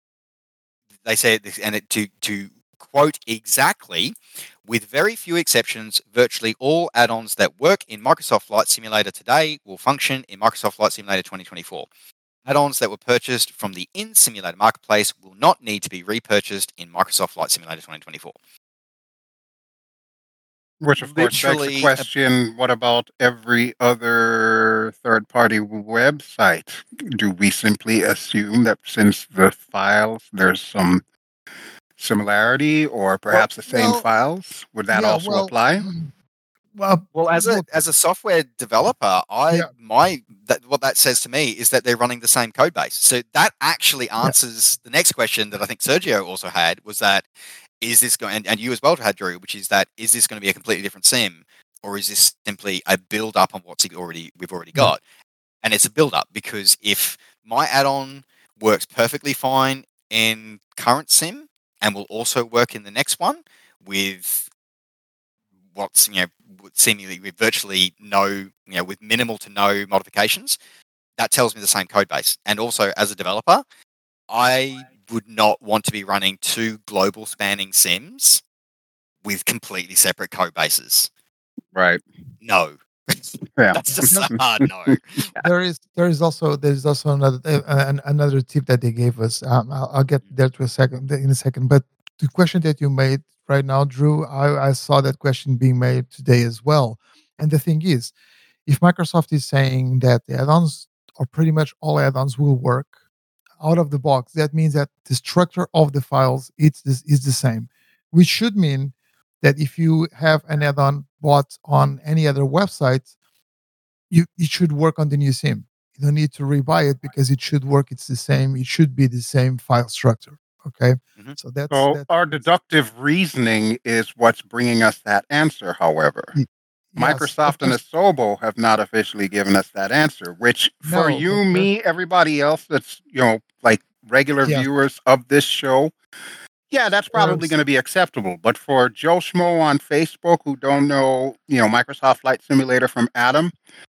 Speaker 1: They said, and to quote exactly, with very few exceptions, virtually all add-ons that work in Microsoft Flight Simulator today will function in Microsoft Flight Simulator 2024. Add-ons that were purchased from the in-simulator marketplace will not need to be repurchased in Microsoft Flight Simulator 2024.
Speaker 3: Which, of course, begs the question, what about every other third-party website? Do we simply assume that since the files, there's some similarity, or perhaps the same files? Would that also apply?
Speaker 1: Well, as a software developer, what that says to me is that they're running the same code base. So that actually answers the next question that I think Sergio also had, was that, is this going, and you as well had, Drew, which is that, is this going to be a completely different sim, or is this simply a build up on what we've already got? And it's a build up, because if my add-on works perfectly fine in current sim and will also work in the next one with what's seemingly with virtually no, with minimal to no modifications, that tells me the same code base. And also, as a developer, I would not want to be running two global spanning sims with completely separate code bases.
Speaker 3: Right.
Speaker 1: No. That's just a hard no.
Speaker 2: There's also another tip that they gave us. I'll get there in a second. But the question that you made right now, Drew, I saw that question being made today as well. And the thing is, if Microsoft is saying that the add-ons, or pretty much all add-ons, will work out of the box, that means that the structure of the files is the same, which should mean that if you have an add-on bought on any other website, it should work on the new SIM. You don't need to rebuy it because it should work. It's the same. It should be the same file structure. Okay,
Speaker 1: Mhm.
Speaker 2: so that's
Speaker 3: So our deductive reasoning is what's bringing us that answer. However,
Speaker 2: yes.
Speaker 3: Microsoft and Asobo have not officially given us that answer, which for
Speaker 2: No,
Speaker 3: you,
Speaker 2: but
Speaker 3: me, everybody else that's, like regular
Speaker 2: yes,
Speaker 3: viewers of this show, yeah, that's probably
Speaker 2: there's
Speaker 3: going to be acceptable. But for Joe Schmo on Facebook who don't know, Microsoft Flight Simulator from Adam,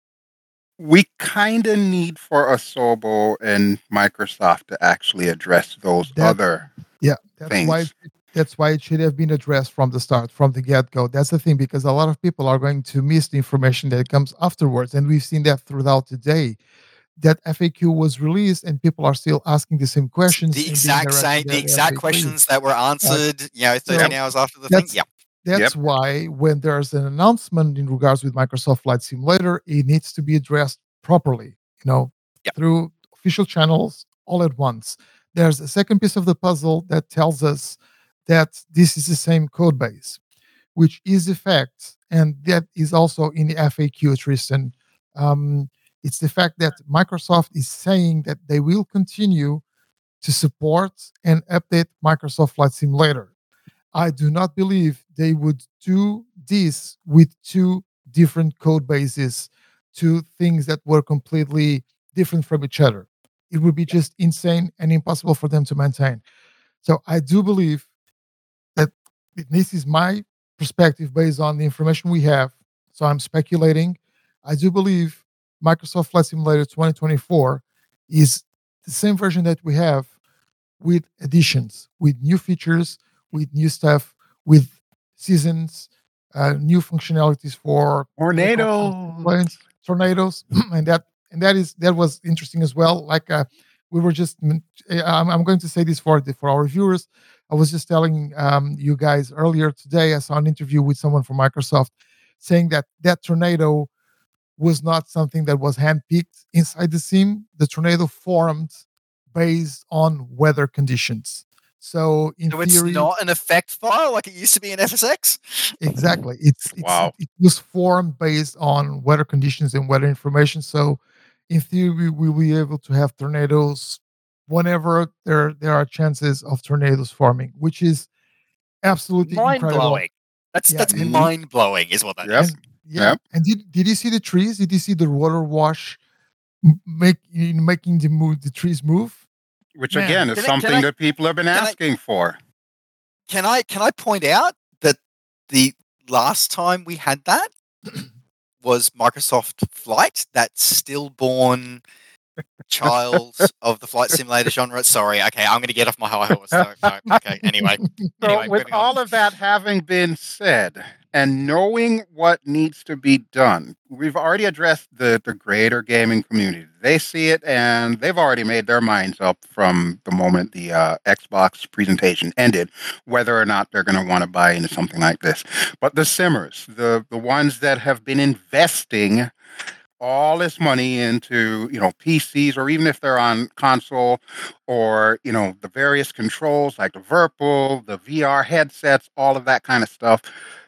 Speaker 3: we kind of need for Asobo and Microsoft to actually address those
Speaker 2: that.
Speaker 3: other
Speaker 2: Yeah, that's why
Speaker 3: things.
Speaker 2: that's why it should have been addressed from the start, from the get-go. That's the thing, because a lot of people are going to miss the information that comes afterwards, and we've seen that throughout the day. That FAQ was released, and people are still asking the same questions
Speaker 1: The
Speaker 2: and being
Speaker 1: exact
Speaker 2: directed
Speaker 1: same, the
Speaker 2: at the
Speaker 1: exact
Speaker 2: FAQ.
Speaker 1: questions that were answered,
Speaker 2: So
Speaker 1: 13 hours after the thing.
Speaker 2: that's
Speaker 1: Yeah.
Speaker 2: that's
Speaker 3: Yep.
Speaker 2: why when there's an announcement in regards with Microsoft Flight Simulator, it needs to be addressed properly,
Speaker 1: Yeah.
Speaker 2: through official channels all at once. There's a second piece of the puzzle that tells us that this is the same code base, which is the fact, and that is also in the FAQ, Tristan. Um, it's the fact that Microsoft is saying that they will continue to support and update Microsoft Flight Simulator. I do not believe they would do this with two different code bases, two things that were completely different from each other. It would be just insane and impossible for them to maintain. So I do believe that this is my perspective based on the information we have. So I'm speculating. I do believe Microsoft Flight Simulator 2024 is the same version that we have, with additions, with new features, with new stuff, with seasons, new functionalities for
Speaker 3: Tornadoes.
Speaker 2: planes, tornadoes, and that was interesting as well. Like we were just, I'm going to say this for our viewers. I was just telling you guys earlier today. I saw an interview with someone from Microsoft saying that that tornado was not something that was handpicked inside the sim. The tornado formed based on weather conditions. So in
Speaker 1: So it's
Speaker 2: theory,
Speaker 1: not an effect file like it used to be in FSX?
Speaker 2: exactly,
Speaker 3: Wow.
Speaker 2: it was formed based on weather conditions and weather information. So in theory, we will be able to have tornadoes whenever there are chances of tornadoes forming, which is absolutely
Speaker 1: Mind
Speaker 2: incredible.
Speaker 1: blowing. That's
Speaker 2: Yeah,
Speaker 3: Mhm.
Speaker 1: mind blowing, is what that
Speaker 3: Yep.
Speaker 1: is.
Speaker 2: and yeah,
Speaker 3: Yep.
Speaker 2: and did you see the trees? Did you see the water wash making the trees move?
Speaker 3: Which
Speaker 2: Man,
Speaker 3: again is
Speaker 1: Can I can
Speaker 3: something
Speaker 1: I
Speaker 3: that people have been
Speaker 1: can I
Speaker 3: asking for.
Speaker 1: can I point out that the last time we had that was Microsoft Flight, that stillborn child of the flight simulator genre. Sorry, okay, I'm going to get off my high horse. No, okay. Anyway,
Speaker 3: So, with
Speaker 1: moving on.
Speaker 3: all of that having been said, and knowing what needs to be done, we've already addressed the greater gaming community. They see it, and they've already made their minds up from the moment the Xbox presentation ended, whether or not they're going to want to buy into something like this. But the simmers, the ones that have been investing all this money into PCs, or even if they're on console, or the various controls like the Virtual, the VR headsets, all of that kind of stuff,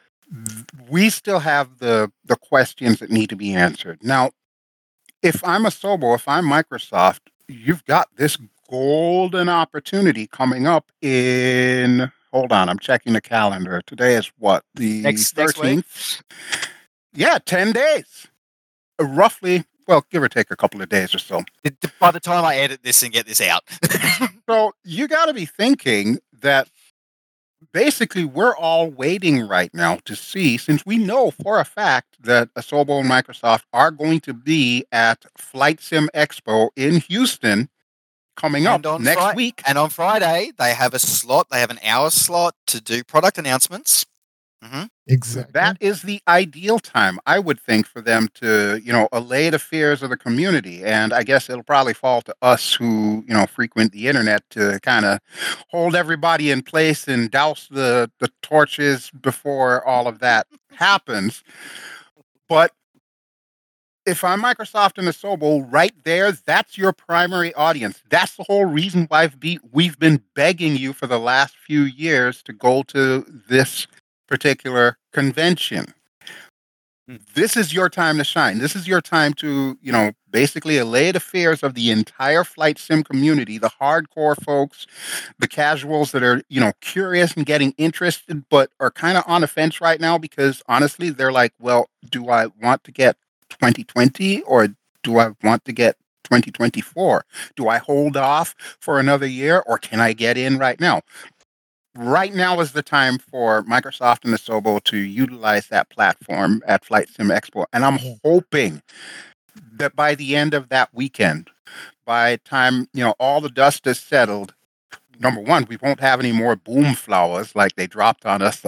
Speaker 3: we still have the questions that need to be answered. Now, if I'm Asobo, if I'm Microsoft, you've got this golden opportunity coming up in, hold on, I'm checking the calendar. Today is what, the
Speaker 1: Next week.
Speaker 3: 13th? Yeah, 10 days. Roughly, well, give or take a couple of days or so.
Speaker 1: By the time I edit this and get this out.
Speaker 3: So you got to be thinking that basically we're all waiting right now to see, since we know for a fact that Asobo and Microsoft are going to be at Flight Sim Expo in Houston coming up next week.
Speaker 1: And on Friday, they have a slot. They have an hour slot to do product announcements. Mm-hmm.
Speaker 2: Exactly.
Speaker 3: That is the ideal time, I would think, for them to, allay the fears of the community. And I guess it'll probably fall to us who, frequent the internet to kind of hold everybody in place and douse the torches before all of that happens. But if I'm Microsoft and Asobo, right there, that's your primary audience. That's the whole reason why we've been begging you for the last few years to go to this particular convention. This is your time to shine. This is your time to, basically allay the fears of the entire flight sim community, the hardcore folks, the casuals that are, curious and getting interested, but are kind of on the fence right now because honestly, they're like, well, do I want to get 2020 or do I want to get 2024? Do I hold off for another year or can I get in right now? Right now is the time for Microsoft and Asobo to utilize that platform at Flight Sim Expo. And I'm hoping that by the end of that weekend, by the time, all the dust is settled, number one, we won't have any more boom flowers like they dropped on us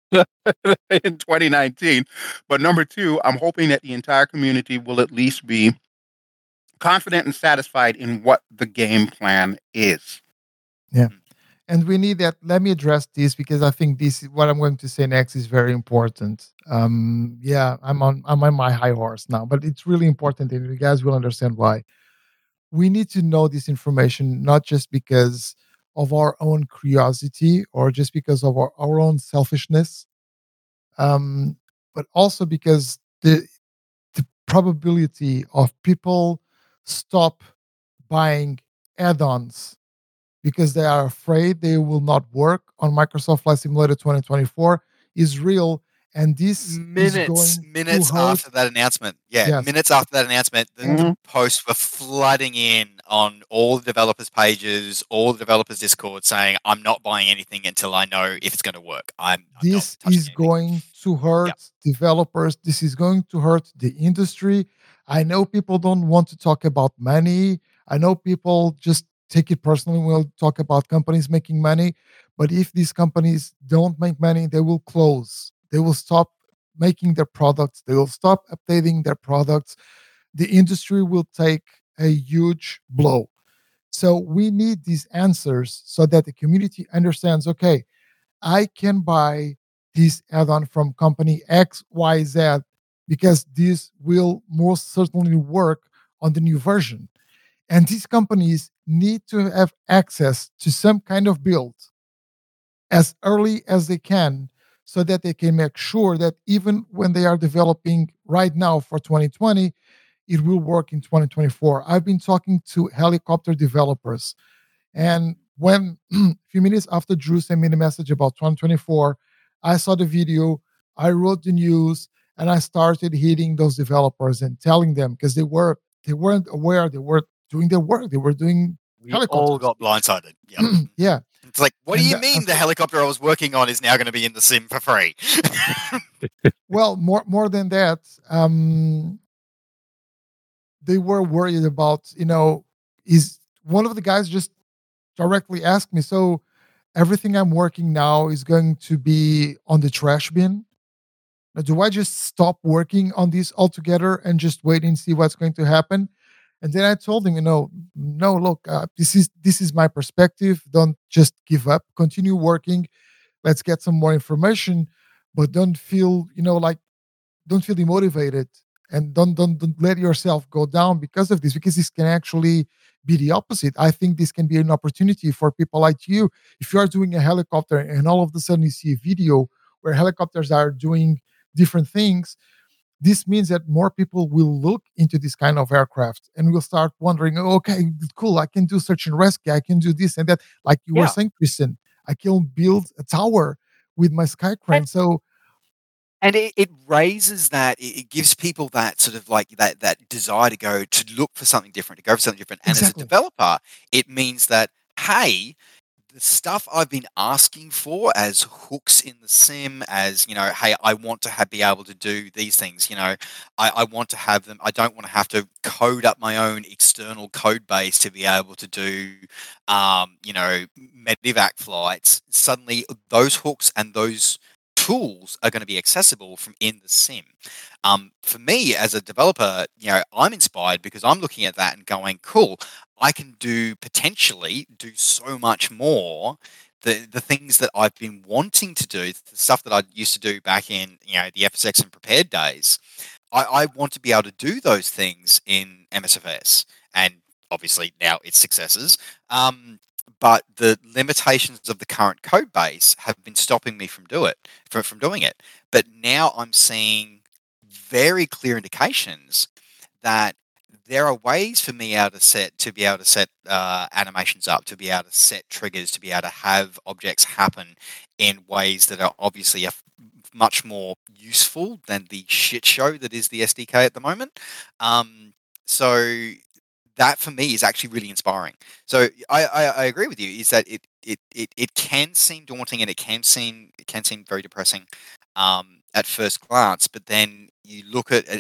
Speaker 3: in 2019. But number two, I'm hoping that the entire community will at least be confident and satisfied in what the game plan is.
Speaker 2: Yeah. And we need that. Let me address this because I think this is what I'm going to say next is very important. Yeah, I'm on my high horse now, but it's really important, and you guys will understand why. We need to know this information not just because of our own curiosity or just because of our own selfishness, but also because the probability of people stop buying add-ons because they are afraid they will not work on Microsoft Flight Simulator 2024 is real. And this is going
Speaker 1: minutes
Speaker 2: to hurt.
Speaker 1: after that announcement. Yeah,
Speaker 2: Yes.
Speaker 1: minutes after that announcement, the
Speaker 3: Mhm.
Speaker 1: posts were flooding in on all the developers' pages, all the developers' Discord saying, I'm not buying anything until I know if it's going to work. I'm
Speaker 2: This
Speaker 1: not touching
Speaker 2: is
Speaker 1: anything.
Speaker 2: going to hurt developers. This is going to hurt the industry. I know people don't want to talk about money. I know people just take it personally when we'll talk about companies making money. But if these companies don't make money, they will close. They will stop making their products. They will stop updating their products. The industry will take a huge blow. So we need these answers so that the community understands, okay, I can buy this add-on from company XYZ because this will most certainly work on the new version. And these companies need to have access to some kind of build as early as they can so that they can make sure that even when they are developing right now for 2020, it will work in 2024. I've been talking to helicopter developers, and when a few minutes after Drew sent me the message about 2024, I saw the video, I wrote the news, and I started hitting those developers and telling them because they weren't aware, they were doing their work, they were doing
Speaker 1: We all
Speaker 2: helicopters.
Speaker 1: got blindsided. Yep.
Speaker 2: Yeah.
Speaker 1: It's like, what do
Speaker 2: And
Speaker 1: you mean the helicopter I was working on is now going to be in the sim for free?
Speaker 2: well, more than that, they were worried about, is one of the guys just directly asked me, so everything I'm working now is going to be on the trash bin? Now, do I just stop working on this altogether and just wait and see what's going to happen? And then I told him, no, look, this is my perspective. Don't just give up. Continue working. Let's get some more information, but don't feel, don't feel demotivated and don't let yourself go down because of this, because this can actually be the opposite. I think this can be an opportunity for people like you. If you are doing a helicopter and all of a sudden you see a video where helicopters are doing different things, this means that more people will look into this kind of aircraft and will start wondering, "Oh, okay, cool, I can do search and rescue, I can do this and that." Like you were saying, Christian, I can build a tower with my sky crane. So
Speaker 1: And it raises that, it gives people that sort of like that desire to go to look for something different, to go for something different. And
Speaker 2: exactly.
Speaker 1: as a developer, it means that, hey, the stuff I've been asking for as hooks in the sim, as hey, I want to be able to do these things. I want to have them. I don't want to have to code up my own external code base to be able to do, medevac flights. Suddenly, those hooks and those tools are going to be accessible from in the sim. For me as a developer, I'm inspired because I'm looking at that and going, cool, I can potentially do so much more. The things that I've been wanting to do, the stuff that I used to do back in the FSX and prepared days, I want to be able to do those things in MSFS, and obviously now its successors. But the limitations of the current code base have been stopping me from doing it. But now I'm seeing very clear indications that there are ways for me to be able to set animations up, to be able to set triggers, to be able to have objects happen in ways that are obviously much more useful than the shit show that is the SDK at the moment. So that for me is actually really inspiring. So I agree with you. Is that it can seem daunting and it can seem very depressing at first glance, but then you look at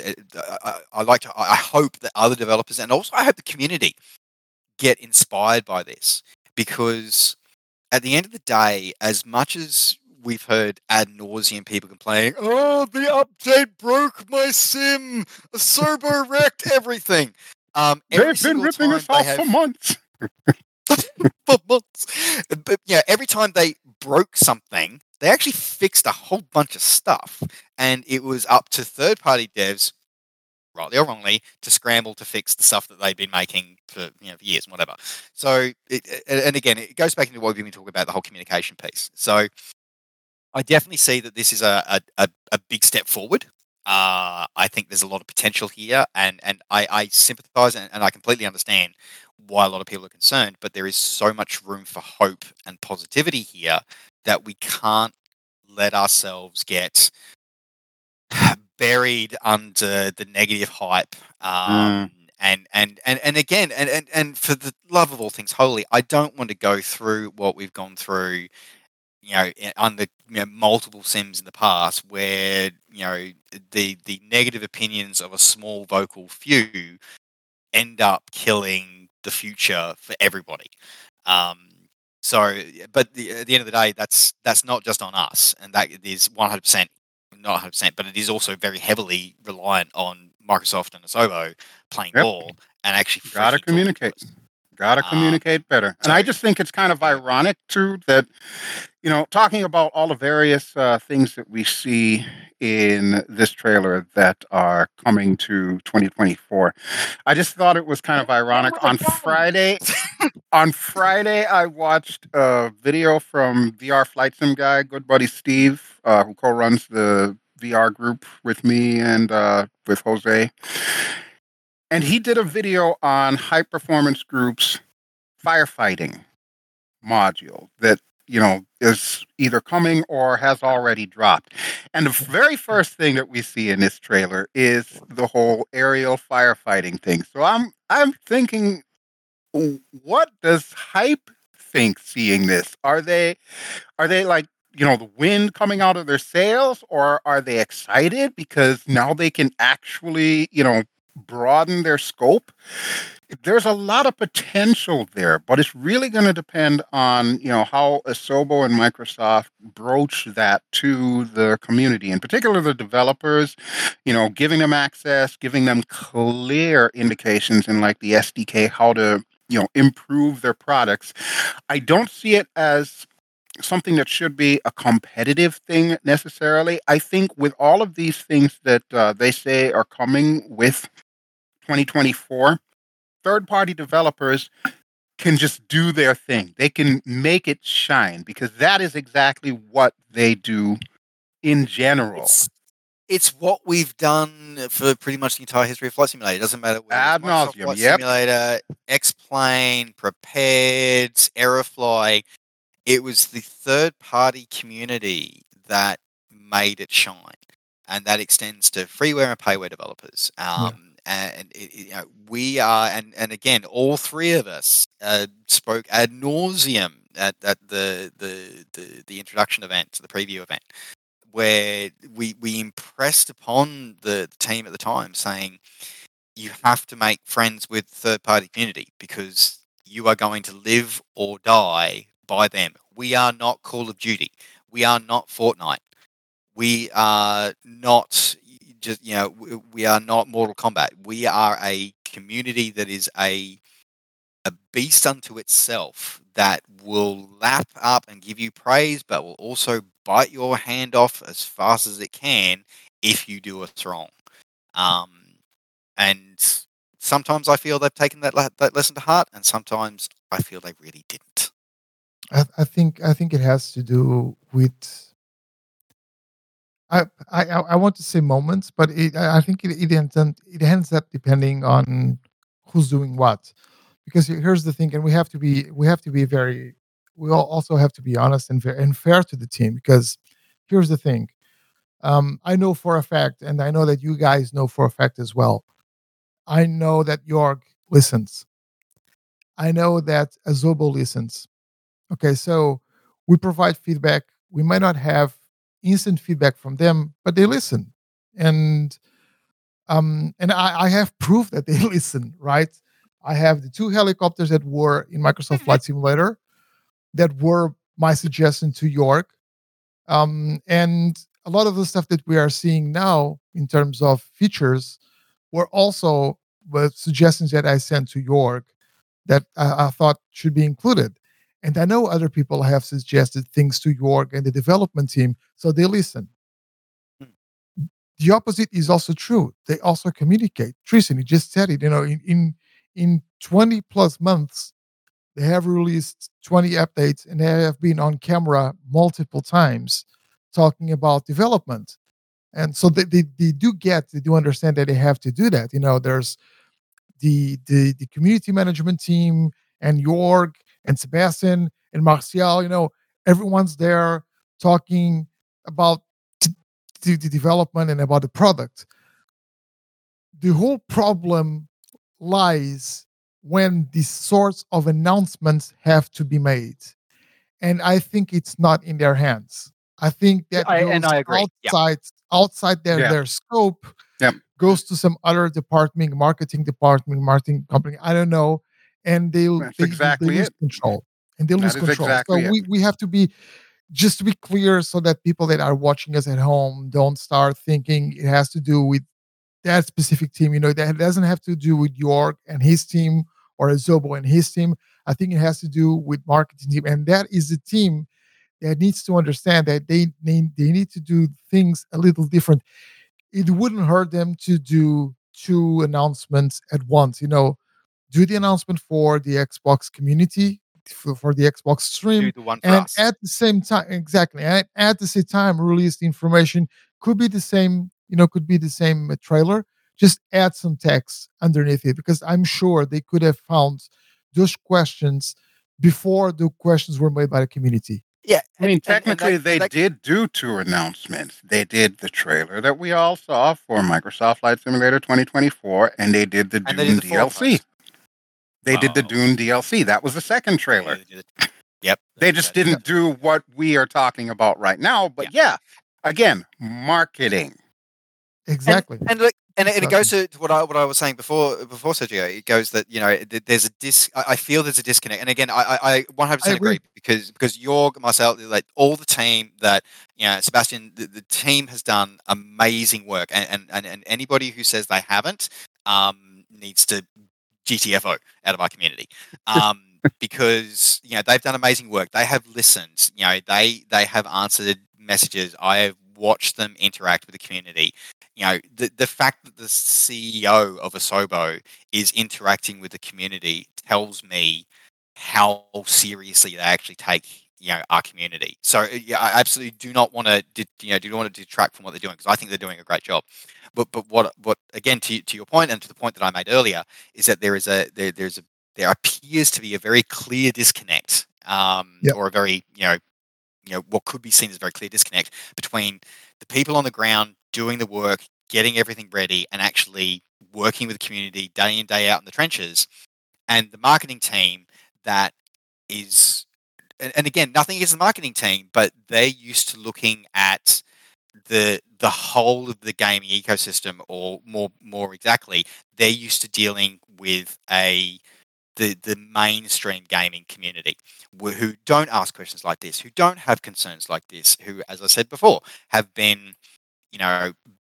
Speaker 1: I hope that other developers, and also I hope the community, get inspired by this, because at the end of the day, as much as we've heard ad nauseum people complaining, oh, the update broke my sim, Asobo wrecked everything.
Speaker 3: They've been ripping us off for months.
Speaker 1: For months. But yeah, every time they broke something, they actually fixed a whole bunch of stuff, and it was up to third-party devs, rightly or wrongly, to scramble to fix the stuff that they've been making for years and whatever. So, and again, it goes back into what we've been talking about, the whole communication piece. So, I definitely see that this is a big step forward. I think there's a lot of potential here, and I sympathise and I completely understand why a lot of people are concerned. But there is so much room for hope and positivity here that we can't let ourselves get buried under the negative hype. And again, and for the love of all things holy, I don't want to go through what we've gone through, under multiple sims in the past, where the negative opinions of a small vocal few end up killing the future for everybody. So, but at the end of the day, that's not just on us, and that is 100%, not 100%, but it is also very heavily reliant on Microsoft and Asobo playing ball and actually
Speaker 3: gotta communicate. Gotta communicate better. And I just think it's kind of ironic too that, talking about all the various things that we see in this trailer that are coming to 2024. I just thought it was kind of ironic. On Friday, I watched a video from VR Flight Sim guy, good buddy Steve, who co-runs the VR group with me and with Jose. And he did a video on High Performance Group's firefighting module that, is either coming or has already dropped. And the very first thing that we see in this trailer is the whole aerial firefighting thing. So I'm thinking, what does Hype think seeing this? Are they like, the wind coming out of their sails, or are they excited because now they can actually, broaden their scope? There's a lot of potential there, but it's really going to depend on, how Asobo and Microsoft broach that to the community, in particular the developers, giving them access, giving them clear indications in like the SDK, how to, improve their products. I don't see it as something that should be a competitive thing necessarily. I think with all of these things that they say are coming with 2024, third-party developers can just do their thing. They can make it shine, because that is exactly what they do in general.
Speaker 1: It's what we've done for pretty much the entire history of Flight Simulator. It doesn't matter whether
Speaker 3: Ad
Speaker 1: it's Microsoft
Speaker 3: nauseum,
Speaker 1: Flight
Speaker 3: yep.
Speaker 1: Simulator, X-Plane, Prepared, Aerofly. It was the third-party community that made it shine, and that extends to freeware and payware developers. And we are, and again, all three of us spoke ad nauseum at the introduction event, the preview event, where we impressed upon the team at the time, saying you have to make friends with third-party community, because you are going to live or die by them. We are not Call of Duty. We are not Fortnite. We are not just, we are not Mortal Kombat. We are a community that is a beast unto itself, that will lap up and give you praise, but will also bite your hand off as fast as it can if you do us wrong. And sometimes I feel they've taken that lesson to heart, and sometimes I feel they really didn't.
Speaker 2: I think it has to do with I want to say moments, but I think it ends up depending on who's doing what. Because here's the thing, and we have to be very we all also have to be honest and fair to the team. Because here's the thing, I know for a fact, and I know that you guys know for a fact as well. I know that York listens. I know that Azobo listens. Okay, so we provide feedback. We might not have instant feedback from them, but they listen. And I have proof that they listen, right? I have the two helicopters that were in Microsoft Flight Simulator that were my suggestion to York. And a lot of the stuff that we are seeing now in terms of features were also suggestions that I sent to York that I thought should be included. And I know other people have suggested things to York and the development team, so they listen.
Speaker 1: Hmm.
Speaker 2: The opposite is also true. They also communicate. Tristan, you just said it. In 20 plus months, they have released 20 updates and they have been on camera multiple times talking about development. And so they do understand that they have to do that. There's the community management team and York and Sebastian and Martial. Everyone's there talking about the development and about the product. The whole problem lies when these sorts of announcements have to be made, and I think it's not in their hands. I think that goes
Speaker 1: I agree. Yeah.
Speaker 2: outside their
Speaker 3: Yeah.
Speaker 2: their scope,
Speaker 3: Yep.
Speaker 2: goes to some other department, marketing company. I don't know, and they
Speaker 3: That's
Speaker 2: they,
Speaker 3: exactly
Speaker 2: lose
Speaker 3: it.
Speaker 2: control, and they lose
Speaker 3: That is
Speaker 2: control.
Speaker 3: exactly
Speaker 2: So
Speaker 3: it.
Speaker 2: we have to be, just to be clear, so that people that are watching us at home don't start thinking it has to do with that specific team. That doesn't have to do with York and his team or Azobo and his team. I think it has to do with marketing team, and that is the team that needs to understand that they need to do things a little different. It wouldn't hurt them to do two announcements at once. Do the announcement for the Xbox community, for the Xbox stream,
Speaker 1: Do the one for
Speaker 2: and
Speaker 1: us.
Speaker 2: at the same time, exactly, and at the same time, release the information. Could be the same, could be the same trailer. Just add some text underneath it, because I'm sure they could have found those questions before the questions were made by the community.
Speaker 1: Yeah,
Speaker 3: I mean,
Speaker 1: and
Speaker 3: technically,
Speaker 1: that,
Speaker 3: they
Speaker 1: and that,
Speaker 3: did do two announcements. They did the trailer that we all saw for Microsoft Flight Simulator 2024, and they did the
Speaker 1: and they did
Speaker 3: Dune
Speaker 1: the fourth
Speaker 3: DLC.
Speaker 1: most.
Speaker 3: They did the
Speaker 1: Well,
Speaker 3: Dune DLC. That was the second trailer.
Speaker 1: Yep.
Speaker 3: They just didn't do what we are talking about right now. But yeah, again, marketing.
Speaker 2: Exactly.
Speaker 1: And look, and it
Speaker 2: Exactly.
Speaker 1: goes to what I was saying before Sergio. It goes that there's a I feel there's a disconnect. And again, I 100%
Speaker 2: I agree.
Speaker 1: agree, because Jorg, myself, like all the team that Sebastian, the team has done amazing work, and anybody who says they haven't needs to GTFO out of our community. Because they've done amazing work. They have listened. They have answered messages. I have watched them interact with the community. The fact that the CEO of Asobo is interacting with the community tells me how seriously they actually take our community. So I absolutely do not want to detract from what they're doing, because I think they're doing a great job. But what again, to your point, and to the point that I made earlier, is that there appears to be a very clear disconnect,
Speaker 2: Yep.
Speaker 1: or a very what could be seen as a very clear disconnect between the people on the ground doing the work, getting everything ready, and actually working with the community day in, day out in the trenches, and the marketing team that is, and again, nothing against the marketing team, but they're used to looking at the whole of the gaming ecosystem, or more exactly, they're used to dealing with the mainstream gaming community, who don't ask questions like this, who don't have concerns like this, who, as I said before, have been you know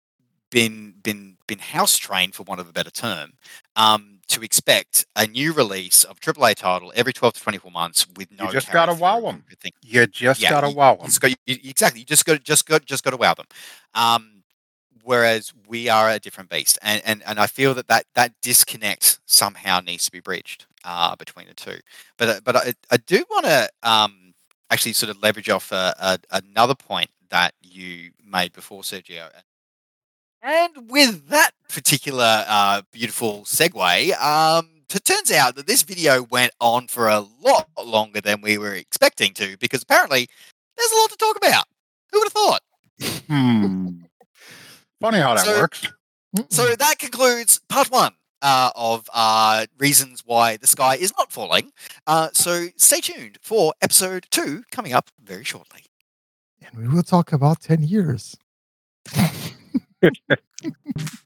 Speaker 1: been house trained, for want of a better term, to expect a new release of a AAA title every 12 to 24 months with no
Speaker 3: You just
Speaker 1: carry
Speaker 3: gotta wow
Speaker 1: through.
Speaker 3: them. You just gotta wow them.
Speaker 1: You just got to wow them. whereas we are a different beast, and I feel that disconnect somehow needs to be bridged between the two. But I do want to actually sort of leverage off another point that you made before, Sergio. And with that particular beautiful segue, it turns out that this video went on for a lot longer than we were expecting to, because apparently there's a lot to talk about. Who would have thought?
Speaker 3: Funny how that works.
Speaker 1: So that concludes part one of reasons why the sky is not falling. So stay tuned for episode 2 coming up very shortly.
Speaker 2: And we will talk about 10 years.